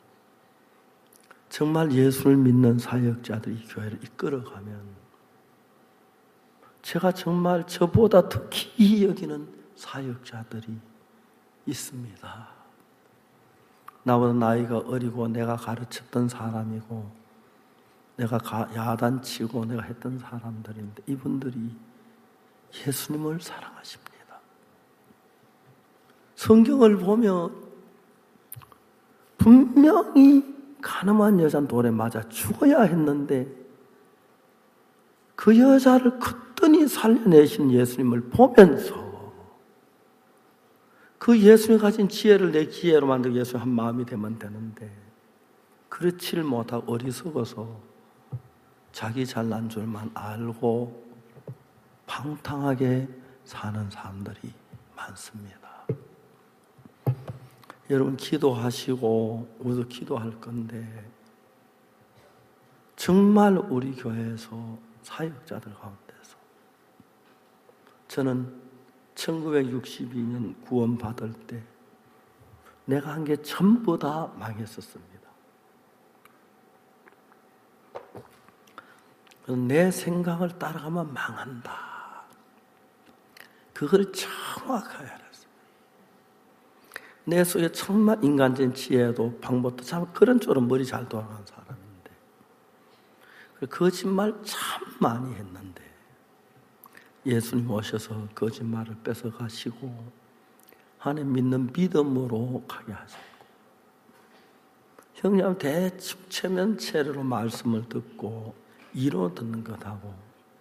Speaker 2: 정말 예수를 믿는 사역자들이 이 교회를 이끌어가면 제가 정말 저보다 더 귀히 여기는 사역자들이 있습니다. 나보다 나이가 어리고 내가 가르쳤던 사람이고 내가 야단치고 내가 했던 사람들인데 이분들이 예수님을 사랑하십니다. 성경을 보면 분명히 가늠한 여자는 돌에 맞아 죽어야 했는데 그 여자를 그뜬히 살려내신 예수님을 보면서 그 예수님이 가진 지혜를 내 기회로 만들고 예수님 한 마음이 되면 되는데 그렇지를 못하고 어리석어서 자기 잘난 줄만 알고 방탕하게 사는 사람들이 많습니다. 여러분 기도하시고 우리도 기도할 건데 정말 우리 교회에서 사역자들 가운데서 저는 천구백육십이 년 구원 받을 때 내가 한 게 전부 다 망했었습니다. 내 생각을 따라가면 망한다. 그걸 정확하게 알았습니다. 내 속에 정말 인간적인 지혜도 방법도 참 그런 쪽으로 머리 잘 돌아가는 사람인데 거짓말 참 많이 했는데 예수님 오셔서 거짓말을 뺏어가시고 하나님 믿는 믿음으로 가게 하시고 형님 대충 체면체로 말씀을 듣고 이론 듣는 것하고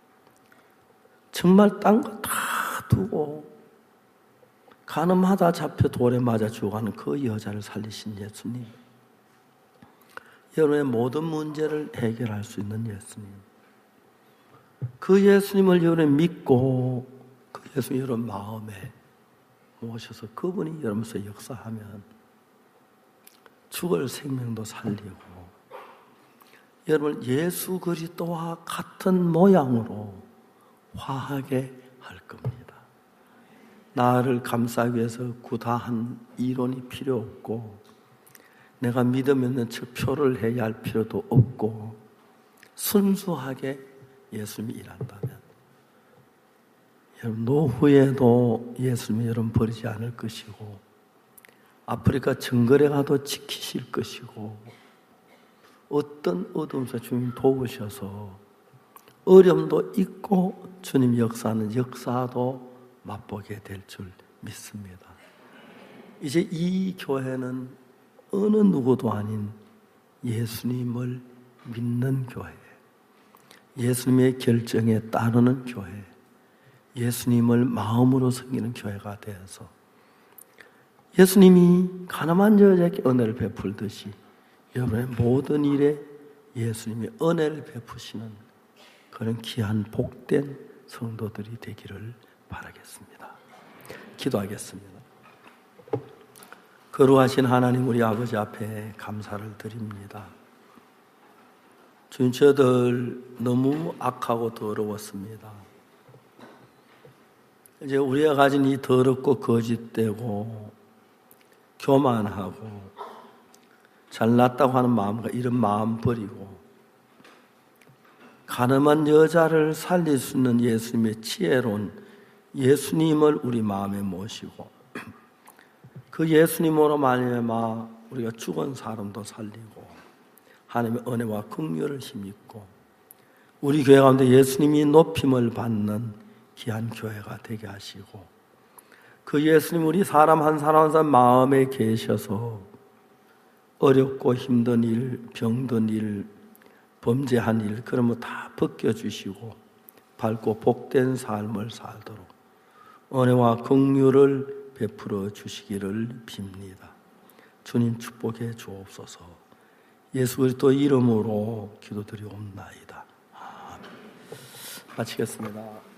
Speaker 2: 정말 딴 거 다 두고 가늠하다 잡혀 돌에 맞아 죽어가는 그 여자를 살리신 예수님, 여러분의 모든 문제를 해결할 수 있는 예수님, 그 예수님을 여러분 믿고 그 예수님 여러분 마음에 모셔서 그분이 여러분에서 역사하면 죽을 생명도 살리고 여러분 예수 그리스도와 같은 모양으로 화하게 할 겁니다. 나를 감싸기 위해서 구다한 이론이 필요 없고 내가 믿음 있는 척 표를 해야 할 필요도 없고 순수하게 예수님이 일한다면 여러분 노후에도 예수님이 여러분 버리지 않을 것이고 아프리카 정글에 가도 지키실 것이고 어떤 어둠에서 주님 도우셔서 어려움도 있고 주님 역사하는 역사도 맛보게 될 줄 믿습니다. 이제 이 교회는 어느 누구도 아닌 예수님을 믿는 교회, 예수님의 결정에 따르는 교회, 예수님을 마음으로 섬기는 교회가 되어서 예수님이 가늠한 여자에게 은혜를 베풀듯이 여러분의 모든 일에 예수님이 은혜를 베푸시는 그런 귀한 복된 성도들이 되기를 바라겠습니다. 기도하겠습니다. 거룩하신 하나님 우리 아버지 앞에 감사를 드립니다. 주님, 저들 너무 악하고 더러웠습니다. 이제 우리가 가진 이 더럽고 거짓되고 교만하고 잘났다고 하는 마음과 이런 마음 버리고 가늠한 여자를 살릴 수 있는 예수님의 지혜로운 예수님을 우리 마음에 모시고 그 예수님으로 말미암아 우리가 죽은 사람도 살리고 하나님의 은혜와 긍휼을 힘입고 우리 교회 가운데 예수님이 높임을 받는 귀한 교회가 되게 하시고 그 예수님 우리 사람 한 사람 한 사람 마음에 계셔서 어렵고 힘든 일, 병든 일, 범죄한 일 그런 거 다 벗겨주시고 밝고 복된 삶을 살도록 은혜와 긍휼을 베풀어 주시기를 빕니다. 주님 축복해 주옵소서. 예수 그리스도 이름으로 기도드리옵나이다. 아멘. 마치겠습니다.